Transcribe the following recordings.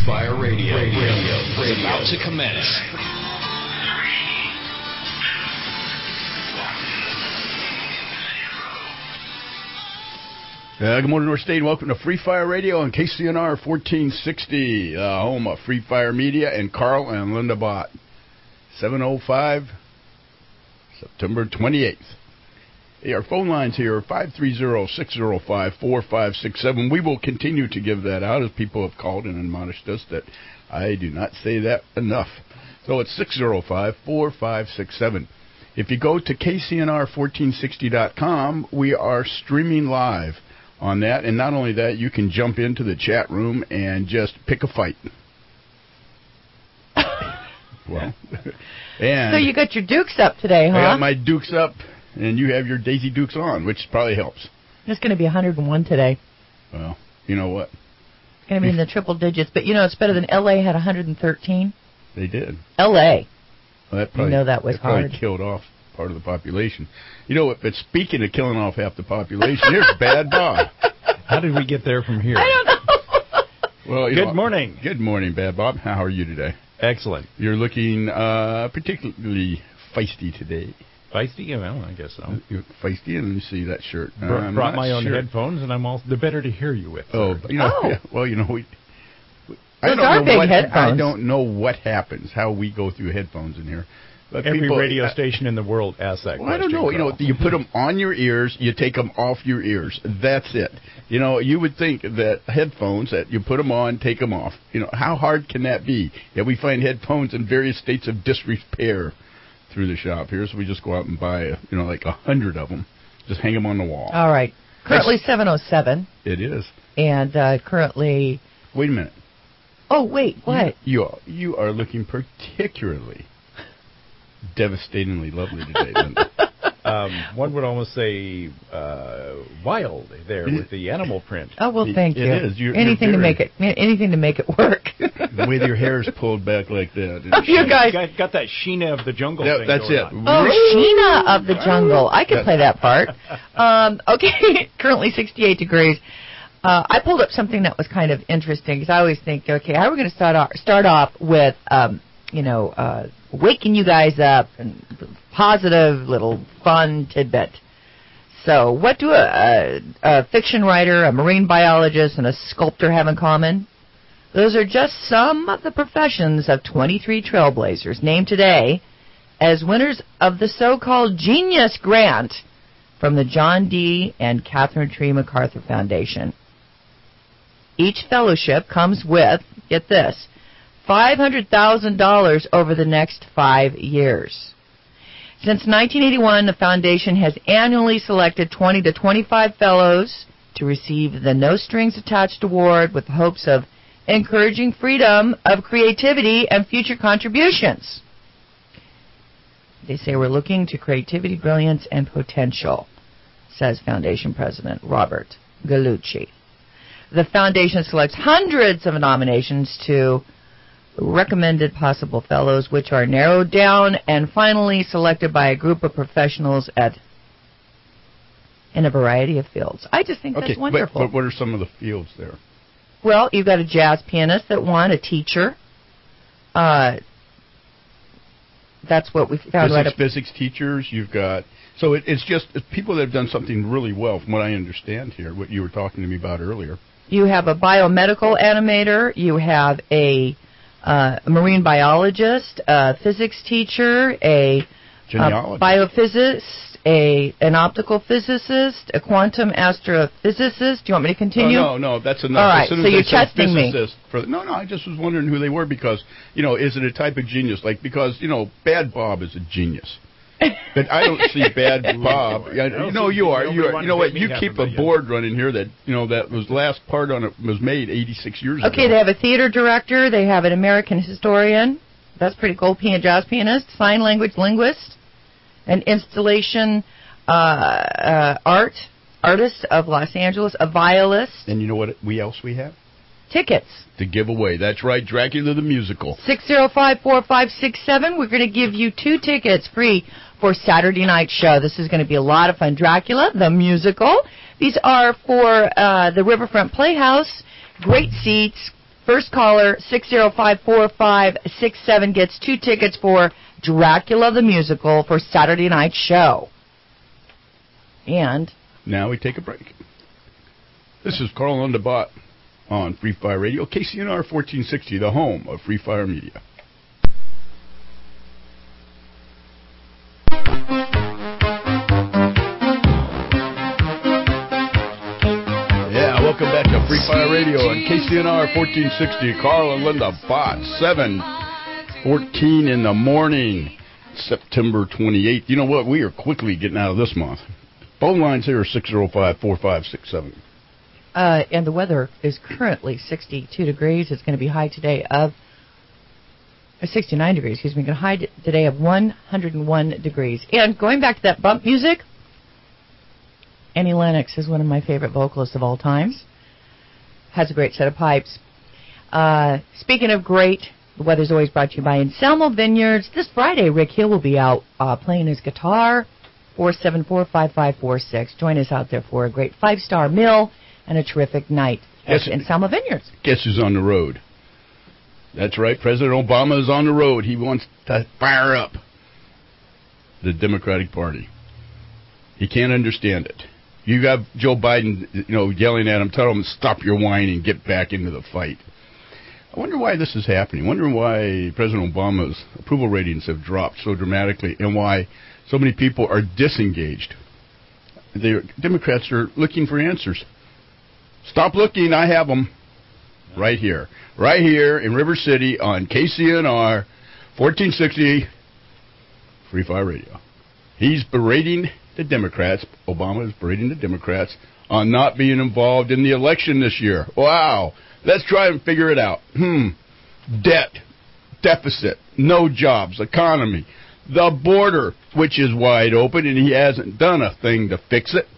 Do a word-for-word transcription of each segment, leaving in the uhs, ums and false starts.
Fire Radio, Radio, Radio is about to commence. Uh, good morning, North State. Welcome to Free Fire Radio on K C N R fourteen sixty, uh, home of Free Fire Media and Carl and Linda Bott. seven oh five, September twenty-eighth. Hey, our phone lines here are five three zero, six zero five, four five six seven. We will continue to give that out as people have called and admonished us that I do not say that enough. So it's six zero five, four five six seven. If you go to K C N R fourteen sixty dot com, we are streaming live on that, and not only that, you can jump into the chat room and just pick a fight. Well, and so you got your Dukes up today, huh? I got my Dukes up, and you have your Daisy Dukes on, which probably helps. It's going to be one hundred one today. Well, you know what? It's going to be in the triple digits, but you know it's better than L A had one hundred thirteen. They did. L A. Well, that probably, you know that was that probably hard. killed off part of the population. You know what? But speaking of killing off half the population, here's Bad Bob. How did we get there from here? I don't know. Well, you good know, morning. Good morning, Bad Bob. How are you today? Excellent. You're looking uh, particularly feisty today. Feisty? Well, I guess so. You're feisty, and you see that shirt. Uh, Br- brought my own sure. headphones, and I'm all the better to hear you with. Oh, sir. you know. Oh. Yeah, well, you know, we. we I Those don't are know big what, headphones. I don't know what happens, how we go through headphones in here. But Every people, radio uh, station in the world asks that well, question. I don't know. You know, you put them on your ears, you take them off your ears. That's it. You know, you would think that headphones, that you put them on, take them off. You know, how hard can that be? Yeah, we find headphones in various states of disrepair through the shop here, so we just go out and buy, you know, like a hundred of them. Just hang them on the wall. All right. Currently That's, seven oh seven. It is. And uh, currently... Wait a minute. Oh, wait, what? You, you, are, you are looking particularly devastatingly lovely today, Linda. um, one would almost say uh, wild there with the animal print. Oh, well, thank it, you. It is. You're, anything you're to make it anything to make it work. With your hair's pulled back like that. You guys got, got that Sheena of the jungle yeah, thing that's going it. on. Oh, Sheena of the jungle. I can play that part. Um, okay, currently sixty-eight degrees. Uh, I pulled up something that was kind of interesting because I always think, okay, how are we going to start off, start off with, um, you know, uh, waking you guys up and positive little fun tidbit. So what do a, a, a fiction writer, a marine biologist, and a sculptor have in common? Those are just some of the professions of twenty-three trailblazers named today as winners of the so-called Genius Grant from the John D. and Catherine Tree MacArthur Foundation. Each fellowship comes with, get this, five hundred thousand dollars over the next five years. Since nineteen eighty-one, the foundation has annually selected twenty to twenty-five fellows to receive the No Strings Attached award with the hopes of encouraging freedom of creativity and future contributions. They say we're looking to creativity, brilliance, and potential, says Foundation President Robert Gallucci. The foundation selects hundreds of nominations to recommended possible fellows, which are narrowed down and finally selected by a group of professionals at in a variety of fields. I just think okay, that's wonderful. But, but what are some of the fields there? Well, you've got a jazz pianist that won, a teacher. Uh, that's what we found. Physics, right up. physics teachers. You've got so it, it's just it's people that have done something really well, from what I understand here. What you were talking to me about earlier. You have a biomedical animator. You have a, uh, a marine biologist, a physics teacher, a, a biophysicist, a an optical physicist, a quantum astrophysicist. Do you want me to continue? Oh, no, no, that's enough. All right, as soon so as you're they said testing me. physicist for the, no, no, I just was wondering who they were because, you know, is it a type of genius? Like, because, you know, Bad Bob is a genius. But I don't see Bad Bob. Yeah, you know, you are. You are. You know what? You keep a board running here that, you know, that was last part on it was made eighty-six years ago. Okay, they have a theater director. They have an American historian. That's pretty cool. Piano, jazz pianist, sign language linguist, an installation uh, uh, art artist of Los Angeles, a violist. And you know what we else we have? Tickets. To give away. That's right, Dracula the Musical. six zero five, four five six seven. We're going to give you two tickets free for Saturday night show. This is going to be a lot of fun. Dracula the Musical. These are for uh, the Riverfront Playhouse. Great seats, First caller, six zero five, four five six seven, gets two tickets for Dracula the Musical for Saturday night show. And now we take a break. This is Carl Underbot on Free Fire Radio, K C N R fourteen sixty, the home of Free Fire Media. Yeah, welcome back to Free Fire Radio on K C N R fourteen sixty. Carl and Linda Bott, seven fourteen in the morning, September twenty-eighth. You know what? We are quickly getting out of this month. Phone lines here are six zero five, four five six seven. Uh, and the weather is currently sixty-two degrees. It's going to be high today of uh, sixty-nine degrees. Excuse me. Going to high today of one hundred one degrees. And going back to that bump music, Annie Lennox is one of my favorite vocalists of all times. Has a great set of pipes. Uh, speaking of great, the weather's always brought to you by Anselmo Vineyards. This Friday, Rick Hill will be out uh, playing his guitar. four seven four, five five four six. Join us out there for a great five-star meal and a terrific night at Guess, Anselmo Vineyards. Guess who's on the road? That's right. President Obama is on the road. He wants to fire up the Democratic Party. He can't understand it. You got Joe Biden, you know, yelling at him, tell him, stop your whining, get back into the fight. I wonder why this is happening. I wonder why President Obama's approval ratings have dropped so dramatically and why so many people are disengaged. The Democrats are looking for answers. Stop looking. I have them right here. Right here in River City on K C N R fourteen sixty Free Fire Radio. He's berating the Democrats. Obama is berating the Democrats on not being involved in the election this year. Wow. Let's try and figure it out. Hmm. Debt, deficit, no jobs, economy, the border, which is wide open, and he hasn't done a thing to fix it.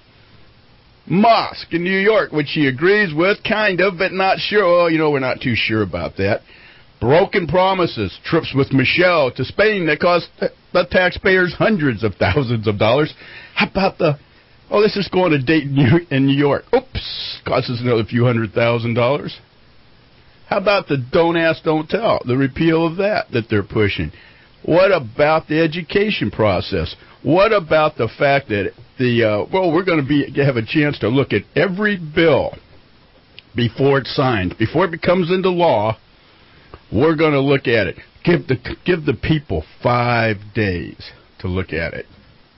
Mosque in New York, which he agrees with, kind of, but not sure. Oh, you know, we're not too sure about that. Broken promises, trips with Michelle to Spain that cost the taxpayers hundreds of thousands of dollars. How about the, oh, let's just go on a date in New York. Oops, costs us another few hundred thousand dollars. How about the don't ask, don't tell, the repeal of that that they're pushing? What about the education process? What about the fact that the, uh, well, we're going to be have a chance to look at every bill before it's signed, before it becomes into law. We're going to look at it. Give the give the people five days to look at it.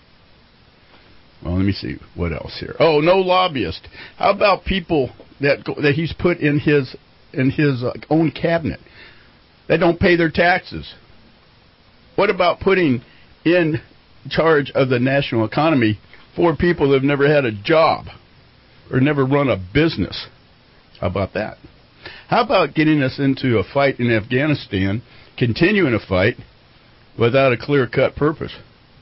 Well, let me see what else here. Oh, no lobbyist. How about people that go, that he's put in his in his uh, own cabinet that don't pay their taxes? What about putting in charge of the national economy for people that have never had a job or never run a business? How about that? How about getting us into a fight in Afghanistan, continuing a fight without a clear-cut purpose?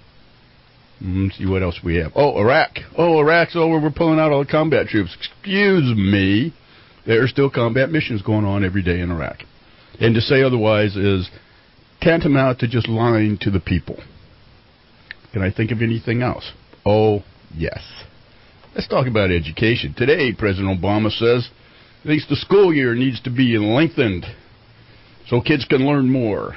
Let's see what else we have. Oh, Iraq. Oh, Iraq's over. We're pulling out all the combat troops. Excuse me. There are still combat missions going on every day in Iraq. And to say otherwise is tantamount to just lying to the people. Can I think of anything else? Oh, yes. Let's talk about education. Today, President Obama says at least the school year needs to be lengthened so kids can learn more.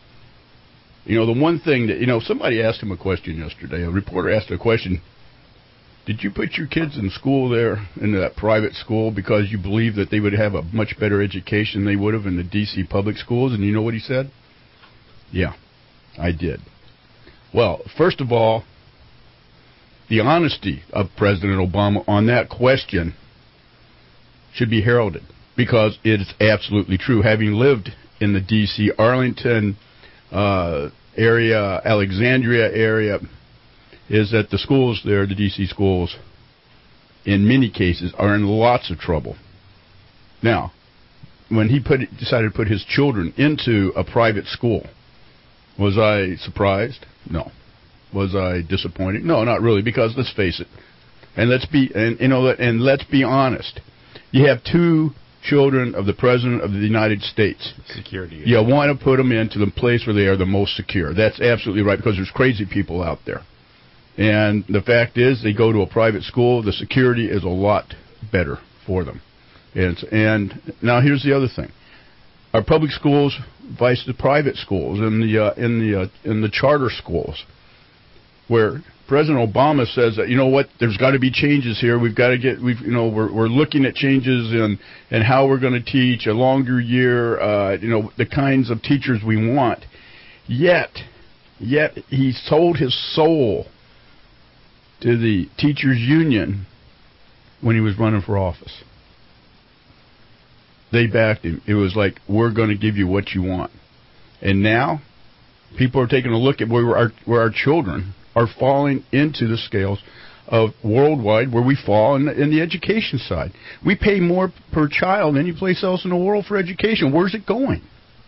You know, the one thing that, you know, somebody asked him a question yesterday. A reporter asked a question. Did you put your kids in school there, in that private school, because you believe that they would have a much better education than they would have in the D C public schools? And you know what he said? Yeah, I did. Well, first of all, the honesty of President Obama on that question should be heralded, because it is absolutely true. Having lived in the D C, Arlington uh, area, Alexandria area, is that the schools there, the D C schools, in many cases, are in lots of trouble. Now, when he put decided to put his children into a private school, was I surprised? No. Was I disappointed? No, not really, because let's face it, and let's be and you know and let's be honest. You have two children of the President of the United States. Security. You want to put them into the place where they are the most secure. That's absolutely right, because there's crazy people out there. And the fact is, they go to a private school, the security is a lot better for them. And, and now here's the other thing. our public schools vice the private schools and the uh, in the uh, in the charter schools, where President Obama says that, you know what, there's got to be changes here. We've got to get, we've, you know, we're we're looking at changes in in how we're going to teach a longer year, uh, you know, the kinds of teachers we want. Yet, yet he sold his soul to the teachers union when he was running for office. They backed him. It was like, we're going to give you what you want. And now, people are taking a look at where our where our children are falling into the scales of worldwide, where we fall in the, in the education side. We pay more per child than any place else in the world for education. Where's it going?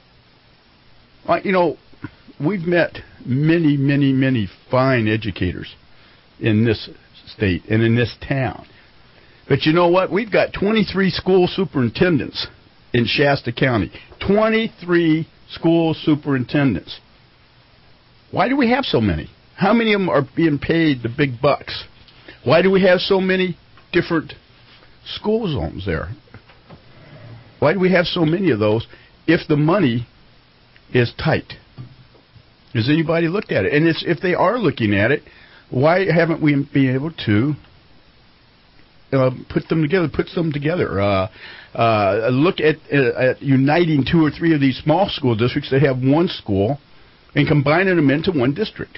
Uh, you know, we've met many, many, many fine educators in this state and in this town. But you know what? We've got twenty-three school superintendents in Shasta County. twenty-three school superintendents. Why do we have so many? How many of them are being paid the big bucks? Why do we have so many different school zones there? Why do we have so many of those if the money is tight? Has anybody looked at it? And it's, if they are looking at it, why haven't we been able to uh, put them together, put them together? Uh, uh, look at, uh, at uniting two or three of these small school districts that have one school and combining them into one district.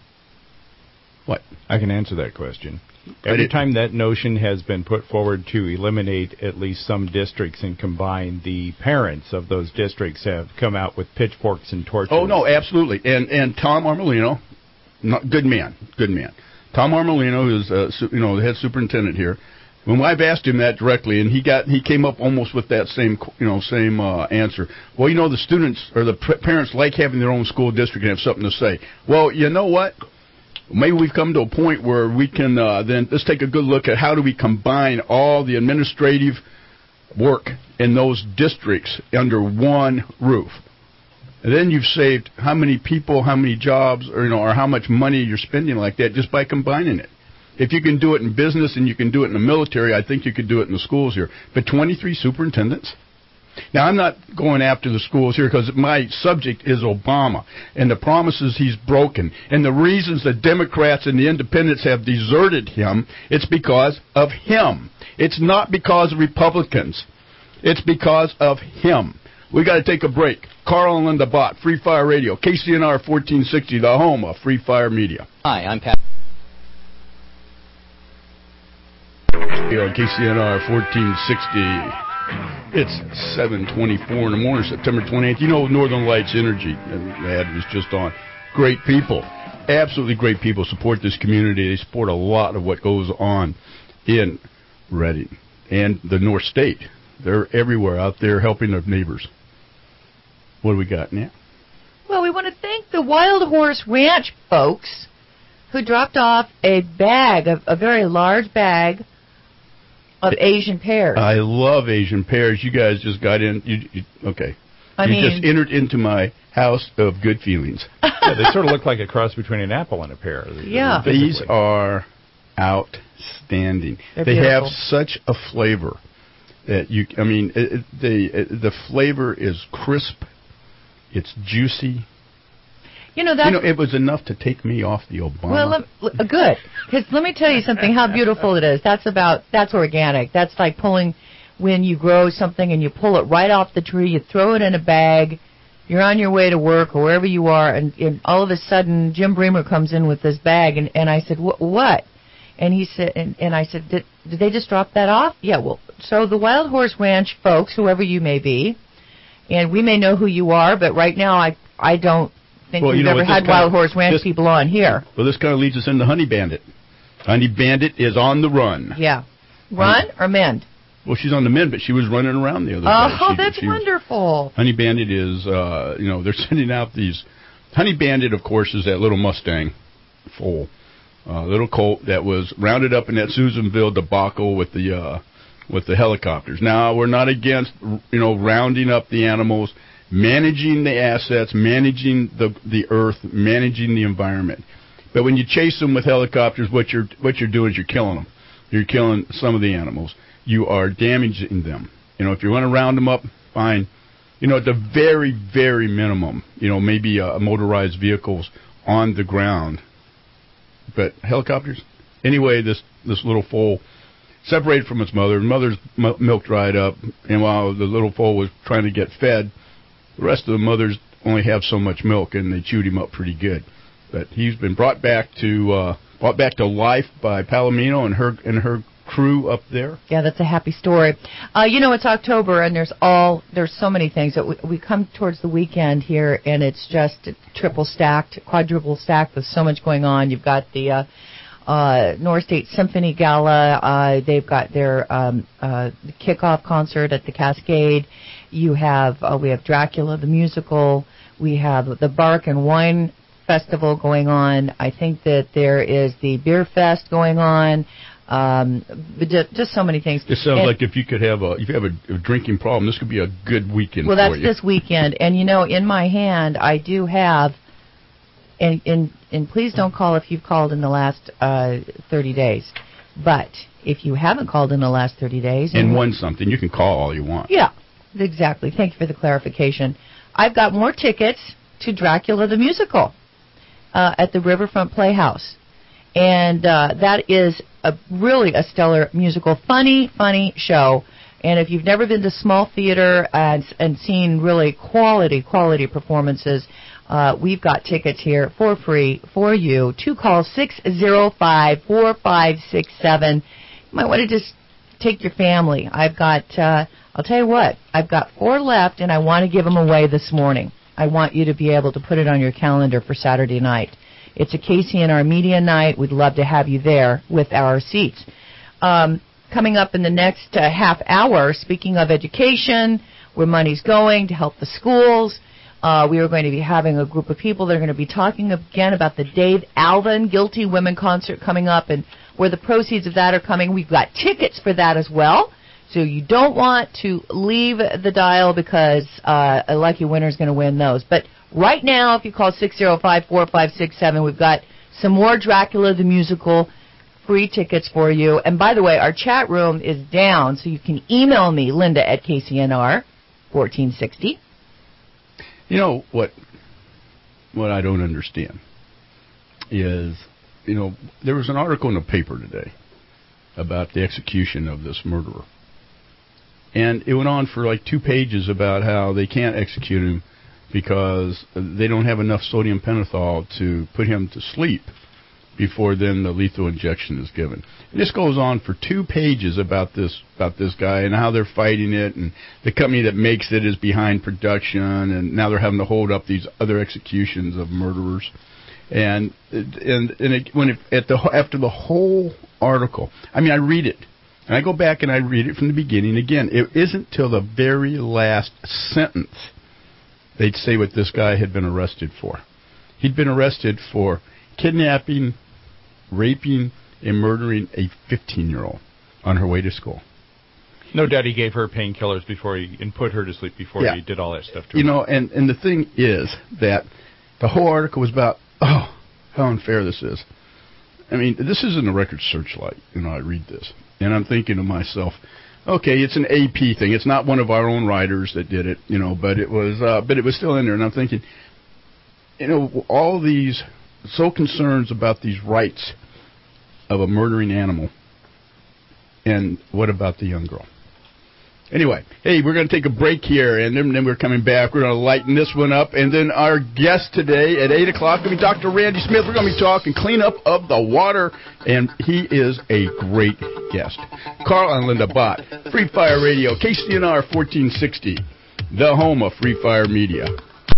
What? I can answer that question. Every time that notion has been put forward to eliminate at least some districts and combine, the parents of those districts have come out with pitchforks and torches. Oh, no, absolutely. And and Tom Armolino, not, good man, good man. Tom Armolino, who's uh, su- you know the head superintendent here, when I've asked him that directly, and he got he came up almost with that same you know same uh, answer. Well, you know, the students or the p- parents like having their own school district and have something to say. Well, you know what? Maybe we've come to a point where we can uh, then let's take a good look at how do we combine all the administrative work in those districts under one roof. And then you've saved how many people, how many jobs, or you know, or how much money you're spending like that just by combining it. If you can do it in business and you can do it in the military, I think you could do it in the schools here. But twenty-three superintendents? Now, I'm not going after the schools here because my subject is Obama and the promises he's broken and the reasons the Democrats and the independents have deserted him. It's because of him. It's not because of Republicans. It's because of him. We got to take a break. Carl and Linda Bott, Free Fire Radio, K C N R fourteen sixty, the home of Free Fire Media. Hi, I'm Pat. Here on K C N R fourteen sixty. It's seven twenty-four in the morning, September twenty-eighth. You know, Northern Lights Energy, ad was just on. Great people, absolutely great people, support this community. They support a lot of what goes on in Redding and the North State. They're everywhere out there helping their neighbors. What do we got now? Well, we want to thank the Wild Horse Ranch folks who dropped off a bag, a, a very large bag of Asian pears. I love Asian pears. You guys just got in. You, you, okay. I you mean, just entered into my house of good feelings. Yeah, they sort of look like a cross between an apple and a pear. Yeah. These are outstanding. They're they beautiful. have such a flavor that you. I mean, it, it, they, it, the flavor is crisp. It's juicy. You know, that's, you know, it was enough to take me off the Obama. well, let, l- good. Because let me tell you something, how beautiful it is. That's about, that's organic. That's like pulling, when you grow something and you pull it right off the tree, you throw it in a bag, you're on your way to work or wherever you are, and, and all of a sudden Jim Bremer comes in with this bag, and, and I said, what? And he said, and, and I said, did, did they just drop that off? Yeah, well, so the Wild Horse Ranch folks, whoever you may be, and we may know who you are, but right now I, I don't, think well, we've you know, ever had Wild Horse Ranch this, people on here. Well, this kind of leads us into Honey Bandit. Honey Bandit is on the run. Yeah. Run or mend? Well, she's on the mend, but she was running around the other oh, day. Oh, she, that's she wonderful. Was, Honey Bandit is, uh, you know, they're sending out these. Honey Bandit, of course, is that little Mustang foal, uh, little colt that was rounded up in that Susanville debacle with the uh, with the helicopters. Now, we're not against, you know, rounding up the animals, managing the assets, managing the the earth, managing the environment. But when you chase them with helicopters, what you're what you're doing is you're killing them. You're killing some of the animals. You are damaging them. You know, if you want to round them up, fine. You know, at the very, very minimum, you know, maybe uh, motorized vehicles on the ground. But helicopters? Anyway, this, this little foal separated from its mother. The mother's m- milk dried up, and while the little foal was trying to get fed, the rest of the mothers only have so much milk, and they chewed him up pretty good. But he's been brought back to uh, brought back to life by Palomino and her and her crew up there. Yeah, that's a happy story. Uh, you know, it's October, and there's all there's so many things that we, we come towards the weekend here, and it's just triple stacked, quadruple stacked with so much going on. You've got the uh, uh, North State Symphony Gala. Uh, they've got their um, uh, kickoff concert at the Cascade. You have uh, we have Dracula the musical. We have the Bark and Wine Festival going on. I think that there is the Beer Fest going on. Um, just, just so many things. It sounds and, like if you could have a if you have a, a drinking problem, this could be a good weekend. Well, for that's you. this weekend, and you know, in my hand, I do have, and and and please don't call if you've called in the last uh, thirty days, but if you haven't called in the last thirty days and won something, you can call all you want. Yeah, exactly. Thank you for the clarification. I've got more tickets to Dracula the musical uh, at the Riverfront Playhouse. And uh, that is a, really a stellar musical, funny, funny show. And if you've never been to small theater and, and seen really quality, quality performances, uh, we've got tickets here for free for you. Two calls, six oh five, four five six seven. You might want to just take your family. I've got, uh, I'll tell you what, I've got four left, and I want to give them away this morning. I want you to be able to put it on your calendar for Saturday night. It's a K C N R Media Night. We'd love to have you there with our seats. Um, coming up in the next uh, half hour, speaking of education, where money's going to help the schools, uh, we are going to be having a group of people that are going to be talking again about the Dave Alvin Guilty Women concert coming up and where the proceeds of that are coming. We've got tickets for that as well. So you don't want to leave the dial because uh, a lucky winner is going to win those. But right now, if you call six oh five, four five six seven, we've got some more Dracula the Musical free tickets for you. And by the way, our chat room is down, so you can email me, Linda at K C N R fourteen sixty. You know, what what I don't understand is, you know, there was an article in the paper today about the execution of this murderer. And it went on for like two pages about how they can't execute him because they don't have enough sodium pentothal to put him to sleep before then the lethal injection is given. And this goes on for two pages about this about this guy and how they're fighting it, and the company that makes it is behind production, and now they're having to hold up these other executions of murderers. And and and it, when it, at the after the whole article, I mean, I read it. And I go back and I read it from the beginning again. It isn't till the very last sentence they'd say what this guy had been arrested for. He'd been arrested for kidnapping, raping, and murdering a fifteen-year-old on her way to school. No doubt he gave her painkillers before he and put her to sleep before yeah. he did all that stuff to her. You know, and, and the thing is that the whole article was about, oh, how unfair this is. I mean, this isn't a Record Searchlight. You know, I read this. And I'm thinking to myself, okay, it's an A P thing. It's not one of our own writers that did it, you know, but it was, uh, but it was still in there. And I'm thinking, you know, all these so concerns about these rights of a murdering animal, and what about the young girl? Anyway, hey, we're going to take a break here, and then, then we're coming back. We're going to lighten this one up, and then our guest today at eight o'clock will be Doctor Randy Smith. We're going to be talking cleanup of the water, and he is a great guest. Carl and Linda Bott, Free Fire Radio, K C N R fourteen sixty, the home of Free Fire Media.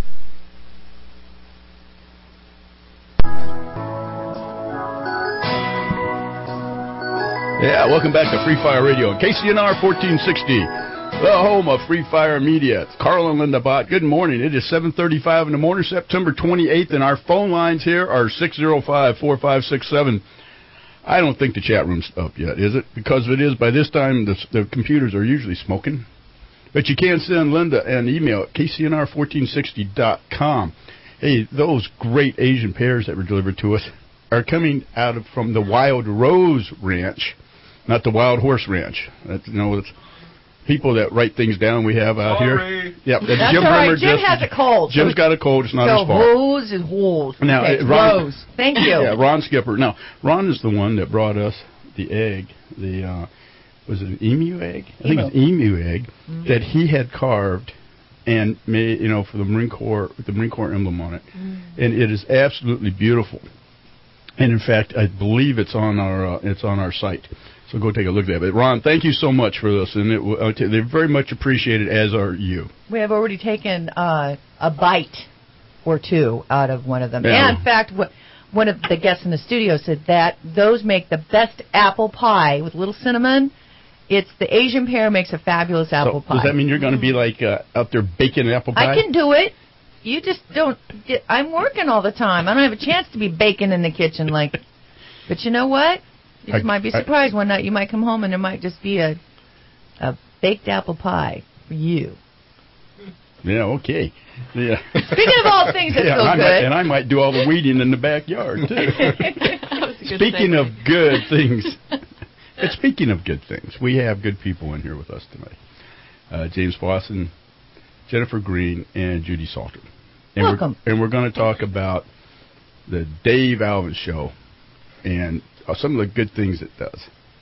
Yeah, welcome back to Free Fire Radio, K C N R fourteen sixty, the home of Free Fire Media. It's Carl and Linda Bott. Good morning. It is seven thirty-five in the morning, September twenty-eighth, and our phone lines here are six oh five, four five six seven. I don't think the chat room's up yet, is it? Because if it is, by this time, the, the computers are usually smoking. But you can send Linda an email at K C N R fourteen sixty dot com. Hey, those great Asian pears that were delivered to us are coming out of from the Wild Rose Ranch. Not the Wild Horse Ranch. That's, you know, it's, people that write things down we have out Sorry. here. Yep, and That's Jim all right. Bremer Jim just, has a cold. Jim's so got a cold. It's not so his fault. hose and holes. Now, okay, uh, Ron- Rose. Thank you. Yeah, Ron Skipper. Now, Ron is the one that brought us the egg, the, uh, was it an emu egg? I think it was an emu egg mm-hmm. that he had carved and made, you know, for the Marine Corps, with the Marine Corps emblem on it. Mm-hmm. And it is absolutely beautiful. And in fact, I believe it's on our uh, it's on our site. So go take a look at that. But Ron, thank you so much for this, and it, uh, t- they're very much appreciated, as are you. We have already taken uh, a bite or two out of one of them. Yeah. And in fact, what, one of the guests in the studio said that those make the best apple pie with a little cinnamon. It's the Asian pear makes a fabulous apple so pie. Does that mean you're going to be like uh, out there baking apple pie? I can do it. You just don't. Get, I'm working all the time. I don't have a chance to be baking in the kitchen like. But you know what? You just I, might be surprised I, one night. You might come home and there might just be a a baked apple pie for you. Yeah. Okay. Yeah. Speaking of all things that yeah, feel and good, I might, and I might do all the weeding in the backyard too. Speaking of good things. And speaking of good things, we have good people in here with us tonight. Uh, James Boston, Jennifer Green, and Judy Salter. And Welcome. We're, and we're going to talk about the Dave Alvin Show and uh, some of the good things it does.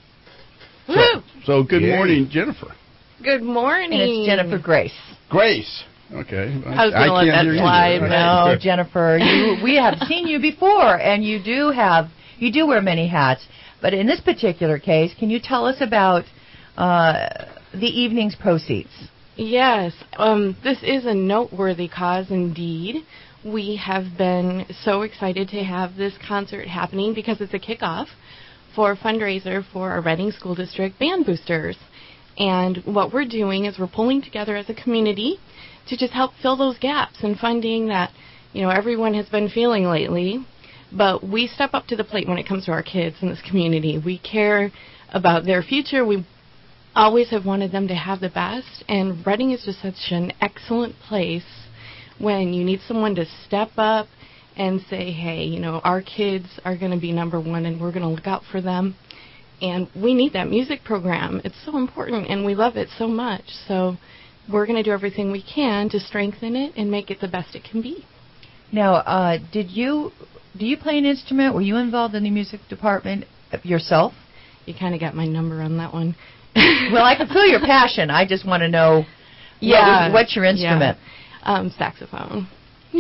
So, so good Yay. morning, Jennifer. Good morning. And it's Jennifer Grace. Grace. Okay. I was going to let that hear you. slide. No, Jennifer, you, we have seen you before, and you do have you do wear many hats. But in this particular case, can you tell us about uh, the evening's proceeds? Yes. Um, this is a noteworthy cause indeed. We have been so excited to have this concert happening because it's a kickoff for a fundraiser for our Reading School District Band Boosters. And what we're doing is we're pulling together as a community to just help fill those gaps in funding that, you know, everyone has been feeling lately. But we step up to the plate when it comes to our kids in this community. We care about their future. We always have wanted them to have the best. And Reading is just such an excellent place when you need someone to step up and say, hey, you know, our kids are going to be number one and we're going to look out for them. And we need that music program. It's so important and we love it so much. So we're going to do everything we can to strengthen it and make it the best it can be. Now, uh, did you... Do you play an instrument? Were you involved in the music department yourself? You kind of got my number on that one. Well, I can feel your passion. I just want to know yeah, what, what's your instrument? Yeah. Um, saxophone. Yay!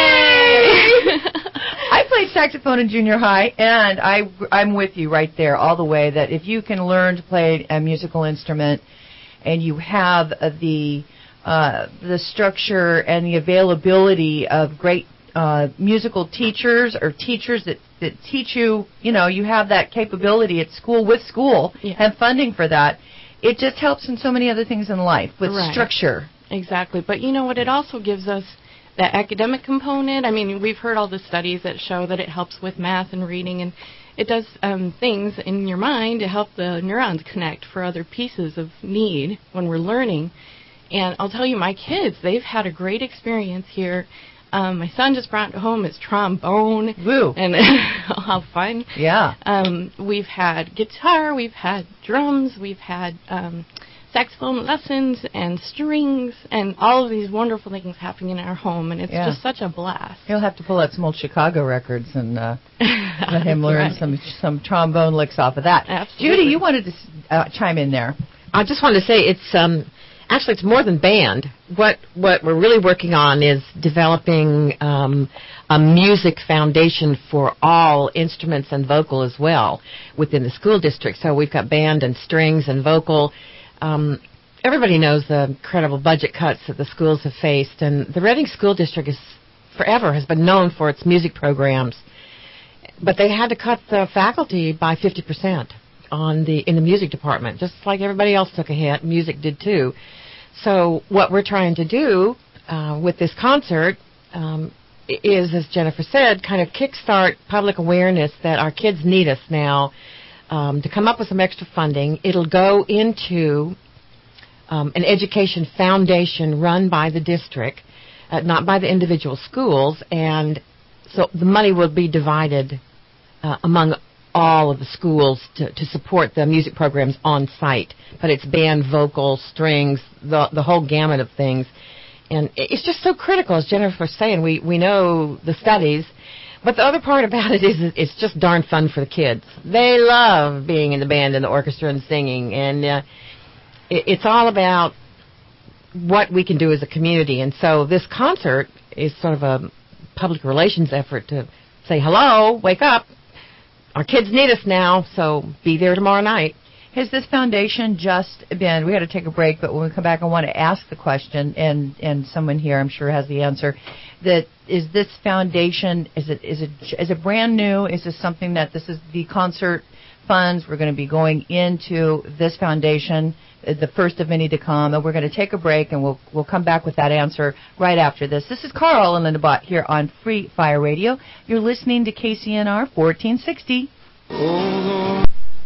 I played saxophone in junior high, and I, I'm with you right there all the way that if you can learn to play a musical instrument and you have uh, the uh, the structure and the availability of great Uh, musical teachers or teachers that, that teach you, you know, you have that capability at school with school yeah. and funding for that. It just helps in so many other things in life with right. structure. Exactly. But you know what? It also gives us that academic component. I mean, we've heard all the studies that show that it helps with math and reading, and it does um, things in your mind to help the neurons connect for other pieces of need when we're learning. And I'll tell you, my kids, they've had a great experience here. Um, my son just brought home his trombone. Woo. And how fun. Yeah. Um, we've had guitar, we've had drums, we've had um, saxophone lessons and strings and all of these wonderful things happening in our home, and it's yeah. just such a blast. He'll have to pull out some old Chicago records and uh, let him learn right. some some trombone licks off of that. Absolutely. Judy, you wanted to uh, chime in there. I just wanted to say it's um, actually it's more than band. What what we're really working on is developing um, a music foundation for all instruments and vocal as well within the school district. So we've got band and strings and vocal. Um, everybody knows the incredible budget cuts that the schools have faced, and the Reading School District is forever has been known for its music programs. But they had to cut the faculty by fifty percent on the in the music department, just like everybody else took a hit. Music did too. So what we're trying to do uh, with this concert um, is, as Jennifer said, kind of kickstart public awareness that our kids need us now um, to come up with some extra funding. It'll go into um, an education foundation run by the district, uh, not by the individual schools, and so the money will be divided uh, among all of the schools to, to support the music programs on site. But it's band, vocal, strings, the the whole gamut of things. And it's just so critical, as Jennifer was saying. We, we know the studies. But the other part about it is it's just darn fun for the kids. They love being in the band and the orchestra and singing. And uh, it, it's all about what we can do as a community. And so this concert is sort of a public relations effort to say, hello, wake up. Our kids need us now, so be there tomorrow night. Has this foundation just been, we got to take a break, but when we come back, I want to ask the question, and, and someone here I'm sure has the answer, that is this foundation, is it is it is it brand new? Is this something that this is the concert funds, we're going to be going into this foundation, the first of many to come, and we're going to take a break, and we'll we'll come back with that answer right after this. This is Carl and Linda Bott here on Free Fire Radio. You're listening to K C N R fourteen sixty. Oh.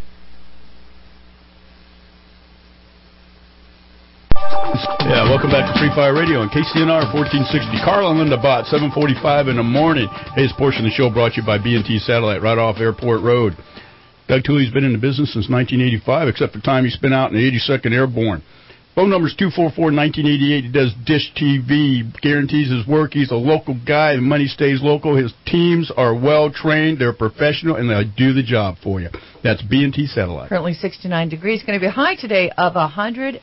Yeah, welcome back to Free Fire Radio on K C N R fourteen sixty. Carl and Linda Bott, seven forty-five in the morning. Hey, this portion of the show brought to you by B and T Satellite right off Airport Road. Doug Tooley's been in the business since nineteen eighty-five, except for time he spent out in the eighty-second Airborne. Phone number is two four four, one nine eight eight. He does Dish T V, guarantees his work. He's a local guy. The money stays local. His teams are well-trained. They're professional, and they do the job for you. That's B and T Satellite. Currently sixty-nine degrees. Going to be a high today of one hundred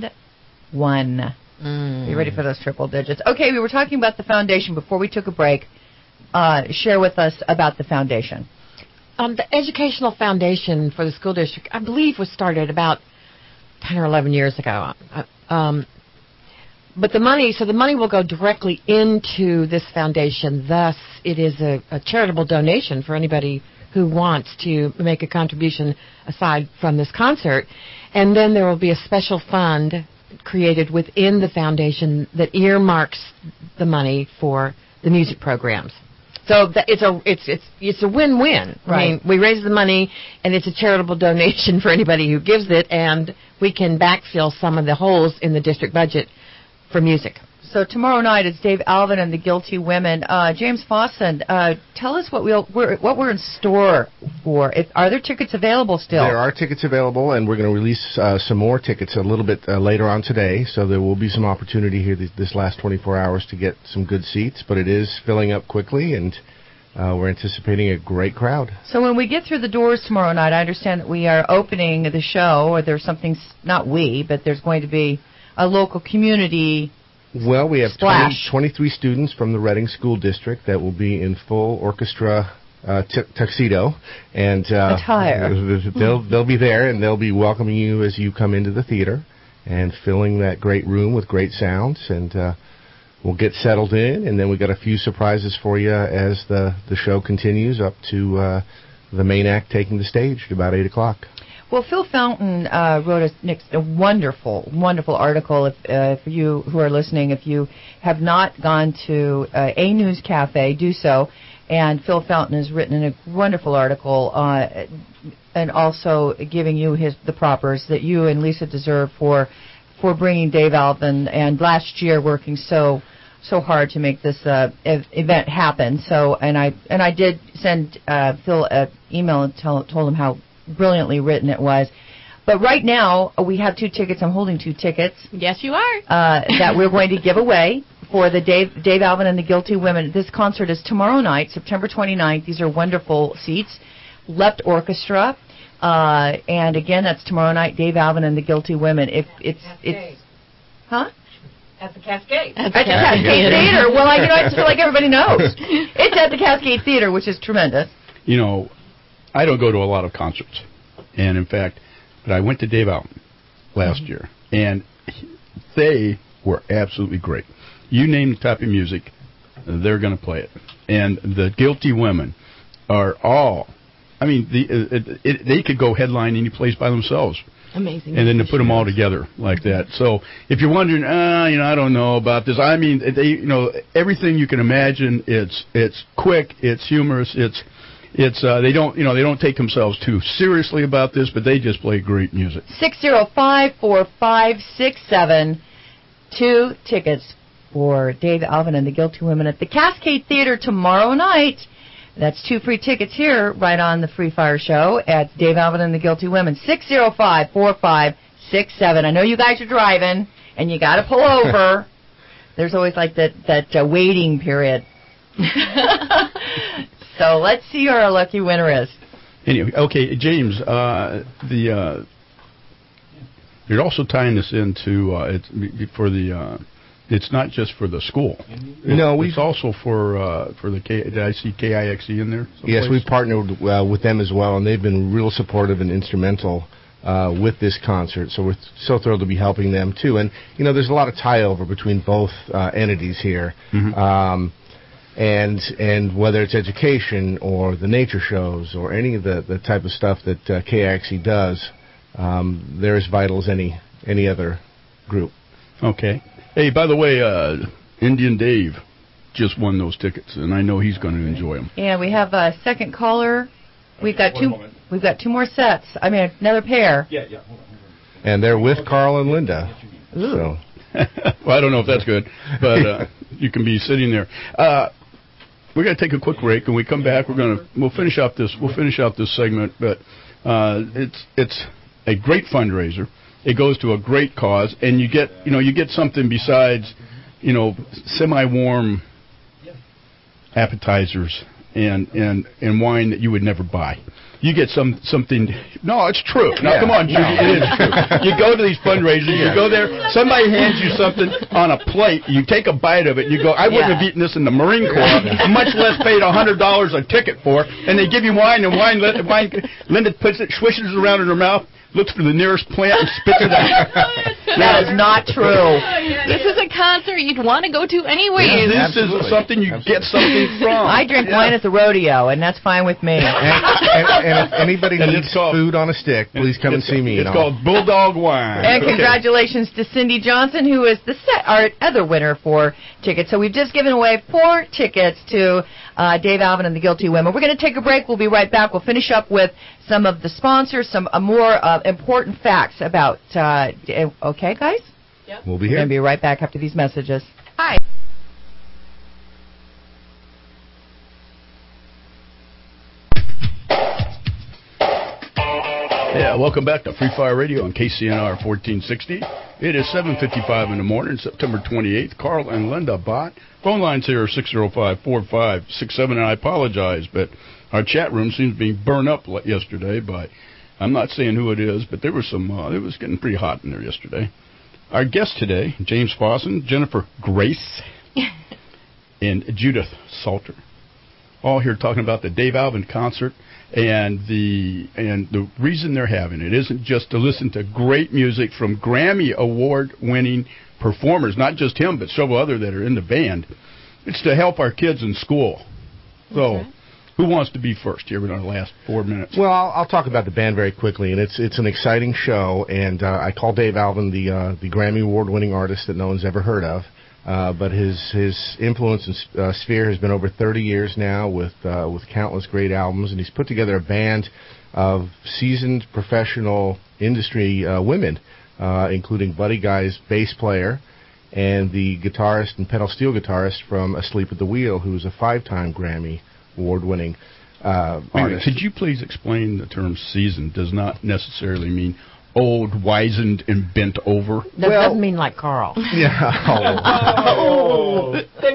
one. Mm. Be ready for those triple digits. Okay, we were talking about the foundation before we took a break. Uh, share with us about the foundation. Um, the Educational Foundation for the School District, I believe, was started about ten or eleven years ago. Uh, um, but the money, so the money will go directly into this foundation. Thus, it is a, a charitable donation for anybody who wants to make a contribution aside from this concert. And then there will be a special fund created within the foundation that earmarks the money for the music programs. So that it's a it's it's it's a win-win. Right. I mean, we raise the money, and it's a charitable donation for anybody who gives it, and we can backfill some of the holes in the district budget for music. So tomorrow night it's Dave Alvin and the Guilty Women. Uh, James Fawson, uh, tell us what we'll we're, what we're in store for. If, are there tickets available still? There are tickets available, and we're going to release uh, some more tickets a little bit uh, later on today. So there will be some opportunity here this, this last twenty-four hours to get some good seats. But it is filling up quickly, and uh, we're anticipating a great crowd. So when we get through the doors tomorrow night, I understand that we are opening the show, or there's something, not we, but there's going to be a local community. Well, we have twenty, Splash. twenty-three students from the Reading School District that will be in full orchestra uh, t- tuxedo and uh, attire. They'll they'll be there, and they'll be welcoming you as you come into the theater and filling that great room with great sounds. And uh, we'll get settled in, and then we got a few surprises for you as the the show continues up to uh, the main act taking the stage at about eight o'clock. Well, Phil Fountain uh, wrote a, a wonderful, wonderful article. If uh, for you who are listening, if you have not gone to uh, A News Cafe, do so. And Phil Fountain has written a wonderful article, uh, and also giving you his the propers that you and Lisa deserve for for bringing Dave Alvin and last year working so so hard to make this uh, ev- event happen. So, and I and I did send uh, Phil an email and tell, told him how brilliantly written it was. But right now, we have two tickets. I'm holding two tickets. Yes, you are. Uh, that we're going to give away for the Dave, Dave Alvin and the Guilty Women. This concert is tomorrow night, September twenty-ninth. These are wonderful seats. Leapt Orchestra. Uh, and again, that's tomorrow night, Dave Alvin and the Guilty Women. If it's, it's, huh? At the Cascade. At the Cascade Theater. Well, I, you know, I just feel like everybody knows. It's at the Cascade Theater, which is tremendous. You know, I don't go to a lot of concerts, and in fact, but I went to Dave Alvin last mm-hmm. year, and they were absolutely great. You name the type of music, they're going to play it. And the Guilty Women are all, I mean, the, it, it, they could go headline any place by themselves. Amazing. And then to put them all together like that. So if you're wondering, ah, you know, I don't know about this. I mean, they, you know, everything you can imagine. It's it's quick. It's humorous. It's It's uh, they don't you know they don't take themselves too seriously about this, but they just play great music. Six zero five four five six seven two tickets for Dave Alvin and the Guilty Women at the Cascade Theater tomorrow night. That's two free tickets here right on the Free Fire Show at Dave Alvin and the Guilty Women. six oh five, four five six seven. I know you guys are driving, and you got to pull over. There's always like that, that uh, waiting period. So let's see who our lucky winner is. Anyway, okay, James, uh, the uh, you're also tying this into uh, it's for the. Uh, It's not just for the school. No, we. It's also for uh, for the K. Did I see K I X E in there? Someplace? Yes, we've partnered uh, with them as well, and they've been real supportive and instrumental uh, with this concert. So we're so thrilled to be helping them too. And you know, there's a lot of tie over between both uh, entities here, mm-hmm. um, and and whether it's education or the nature shows or any of the, the type of stuff that uh, K I X E does, um, they're as vital as any any other group. Okay. Hey, by the way, uh, Indian Dave just won those tickets, and I know he's going to enjoy them. Yeah, we have a second caller. We've got two. We've got two more sets. I mean, another pair. Yeah, yeah. Hold on, hold on. And they're with Carl and Linda. Ooh. So. Well, I don't know if that's good, but uh, you can be sitting there. Uh, we're going to take a quick break, and when we come back, we're going to we'll finish out this we'll finish out this segment. But uh, it's it's a great fundraiser. It goes to a great cause, and you get, you know, you get something besides, you know, semi-warm appetizers and, and, and wine that you would never buy. You get some something. No, it's true. Now, yeah. come on, Judy, No. it is true. You go to these fundraisers, you go there, somebody hands you something on a plate, you take a bite of it, you go, I wouldn't Yeah. have eaten this in the Marine Corps, much less paid one hundred dollars a ticket for, and they give you wine, and wine, wine Linda puts it, swishes it around in her mouth, looks for the nearest plant and spits it out. That is not true. This is a concert you'd want to go to anyways. This Absolutely. is something you Absolutely. get something from. I drink Yeah. wine at the rodeo, and that's fine with me. and, and, and if anybody And needs it's called- food on a stick, please come and It's- see me. It's and I'll- called Bulldog Wine. And Okay. congratulations to Cindy Johnson, who is the set, our other winner for tickets. So we've just given away four tickets to uh, Dave Alvin and the Guilty Women. We're going to take a break. We'll be right back. We'll finish up with some of the sponsors, some uh, more uh, important facts about. Uh, d- okay, guys? We'll be We're here. going to be right back after these messages. Hi. Yeah, welcome back to Free Fire Radio on K C N R fourteen sixty. It is seven fifty-five in the morning, September twenty-eighth. Carl and Linda Bott. Phone lines here are six oh five, four five six seven, and I apologize, but our chat room seems to be burned up yesterday by, I'm not saying who it is, but there was some, uh, it was getting pretty hot in there yesterday. Our guests today, James Fossen, Jennifer Grace, and Judith Salter, all here talking about the Dave Alvin concert. And the and the reason they're having it isn't just to listen to great music from Grammy Award-winning performers, not just him, but several other that are in the band. It's to help our kids in school. So, Okay. who wants to be first here in our last four minutes? Well, I'll, I'll talk about the band very quickly, and it's it's an exciting show. And uh, I call Dave Alvin the uh, the Grammy Award-winning artist that no one's ever heard of. Uh, but his his influence and uh, sphere has been over thirty years now, with uh, with countless great albums, and he's put together a band of seasoned professional industry uh, women, uh, including Buddy Guy's bass player and the guitarist and pedal steel guitarist from Asleep at the Wheel, who is a five-time Grammy Award-winning uh, Wait a minute, artist. could you please explain the term seasoned does not necessarily mean old, wizened, and bent over? That Well- doesn't mean like Carl. Yeah. Oh.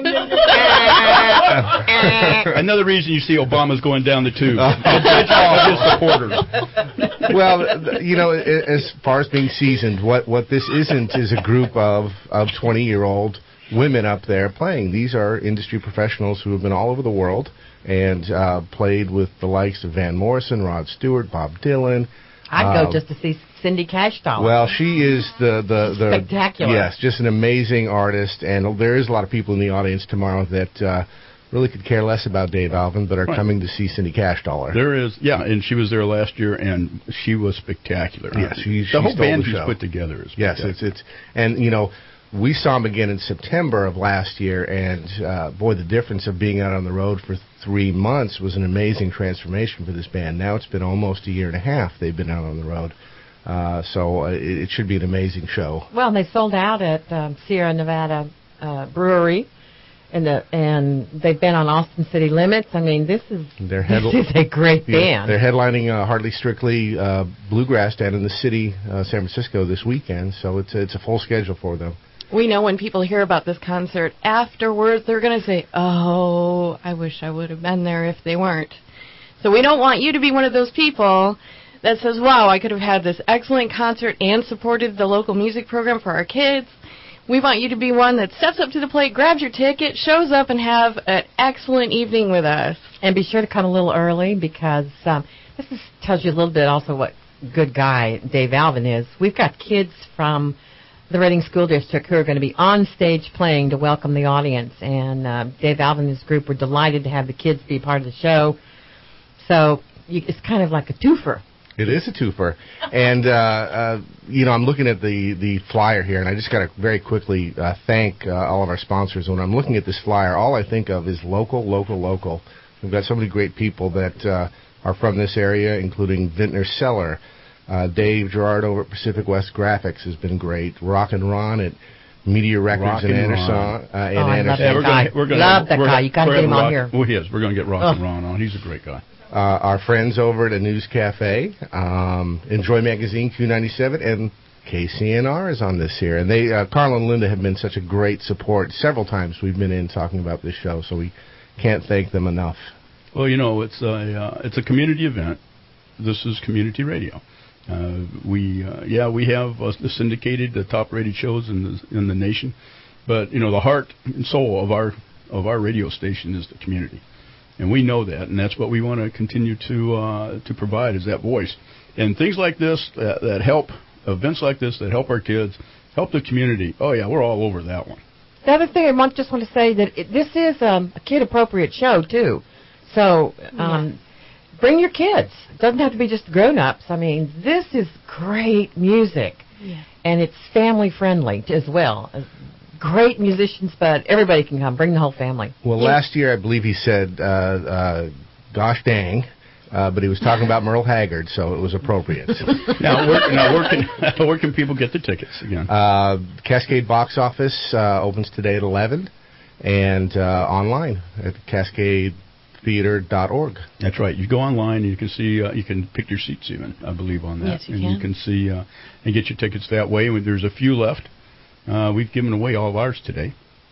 Another reason you see Obama's going down the tube. Attention all his supporters. Well, th- you know, a- as far as being seasoned, what, what this isn't is a group of, of twenty-year-old women up there playing. These are industry professionals who have been all over the world and uh, played with the likes of Van Morrison, Rod Stewart, Bob Dylan. I'd Um, go just to see Cindy Cash Dollar. Well, she is the the, the Spectacular. Yes, just an amazing artist, and there is a lot of people in the audience tomorrow that uh, really could care less about Dave Alvin, but are Right. coming to see Cindy Cash Dollar. There is, yeah, and she was there last year, and she was spectacular. Yes, she- the she whole stole band the she's show. put together is Yes, spectacular. it's it's and you know we saw him again in September of last year, and uh, boy, the difference of being out on the road for three months was an amazing transformation for this band. Now it's been almost a year and a half they've been out on the road, uh, so uh, it, it should be an amazing show. Well, they sold out at um, Sierra Nevada uh, Brewery, and the and they've been on Austin City Limits. I mean, this is They're head- this is a great yeah, band. They're headlining uh, Hardly Strictly uh, Bluegrass down in the city, uh, San Francisco, this weekend. So it's a, it's a full schedule for them. We know when people hear about this concert, afterwards they're going to say, oh, I wish I would have been there if they weren't. So we don't want you to be one of those people that says, wow, I could have had this excellent concert and supported the local music program for our kids. We want you to be one that steps up to the plate, grabs your ticket, shows up, and have an excellent evening with us. And be sure to come a little early because um, this is, tells you a little bit also what good guy Dave Alvin is. We've got kids from the Reading School District who are going to be on stage playing to welcome the audience. And uh, Dave Alvin and his group were delighted to have the kids be part of the show. So you, it's kind of like a twofer. It is a twofer. And, uh, uh, you know, I'm looking at the, the flyer here, and I just got to very quickly uh, thank uh, all of our sponsors. When I'm looking at this flyer, all I think of is local, local, local. We've got so many great people that uh, are from this area, including Vintner Cellar. Uh, Dave Gerard over at Pacific West Graphics has been great. Rock and Ron at Media Records Rock in and Anderson. Ron. Uh, in Oh, I love Anderson. that we're guy. gonna, we're gonna, Love that we're guy. gonna- You got to we're get him gonna on rock, here. Well, he is. We're going to get Rock Oh. and Ron on. He's a great guy. Uh, our friends over at the News Cafe, um, Enjoy Magazine, Q ninety-seven, and K C N R is on this here. And they, uh, Carl and Linda have been such a great support. Several times we've been in talking about this show, so we can't thank them enough. Well, you know, it's a uh, it's a community event. This is community radio. Uh, we uh, yeah we have uh, syndicated the top rated shows in the in the nation, but you know the heart and soul of our of our radio station is the community, and we know that, and that's what we want to continue to uh, to provide is that voice, and things like this that, that help events like this that help our kids, help the community. Oh yeah, we're all over that one. The other thing I want, just want to say that it, this is um, a kid-appropriate show, too. So um, bring your kids. It doesn't have to be just grown-ups. I mean, this is great music, Yeah. and it's family-friendly as well. Uh, Great musicians, but everybody can come. Bring the whole family. Well, Yeah. last year I believe he said, uh, uh, gosh dang, uh, but he was talking about Merle Haggard, so it was appropriate. Now, where, now where can where can people get the tickets again? uh, Cascade Box Office uh, opens today at eleven, and uh, online at cascade theater dot org. That's right. You go online and you can see uh, you can pick your seats even, I believe, on that. Yes, you and can. you can see uh, and get your tickets that way. There's a few left. Uh, we've given away all of ours today.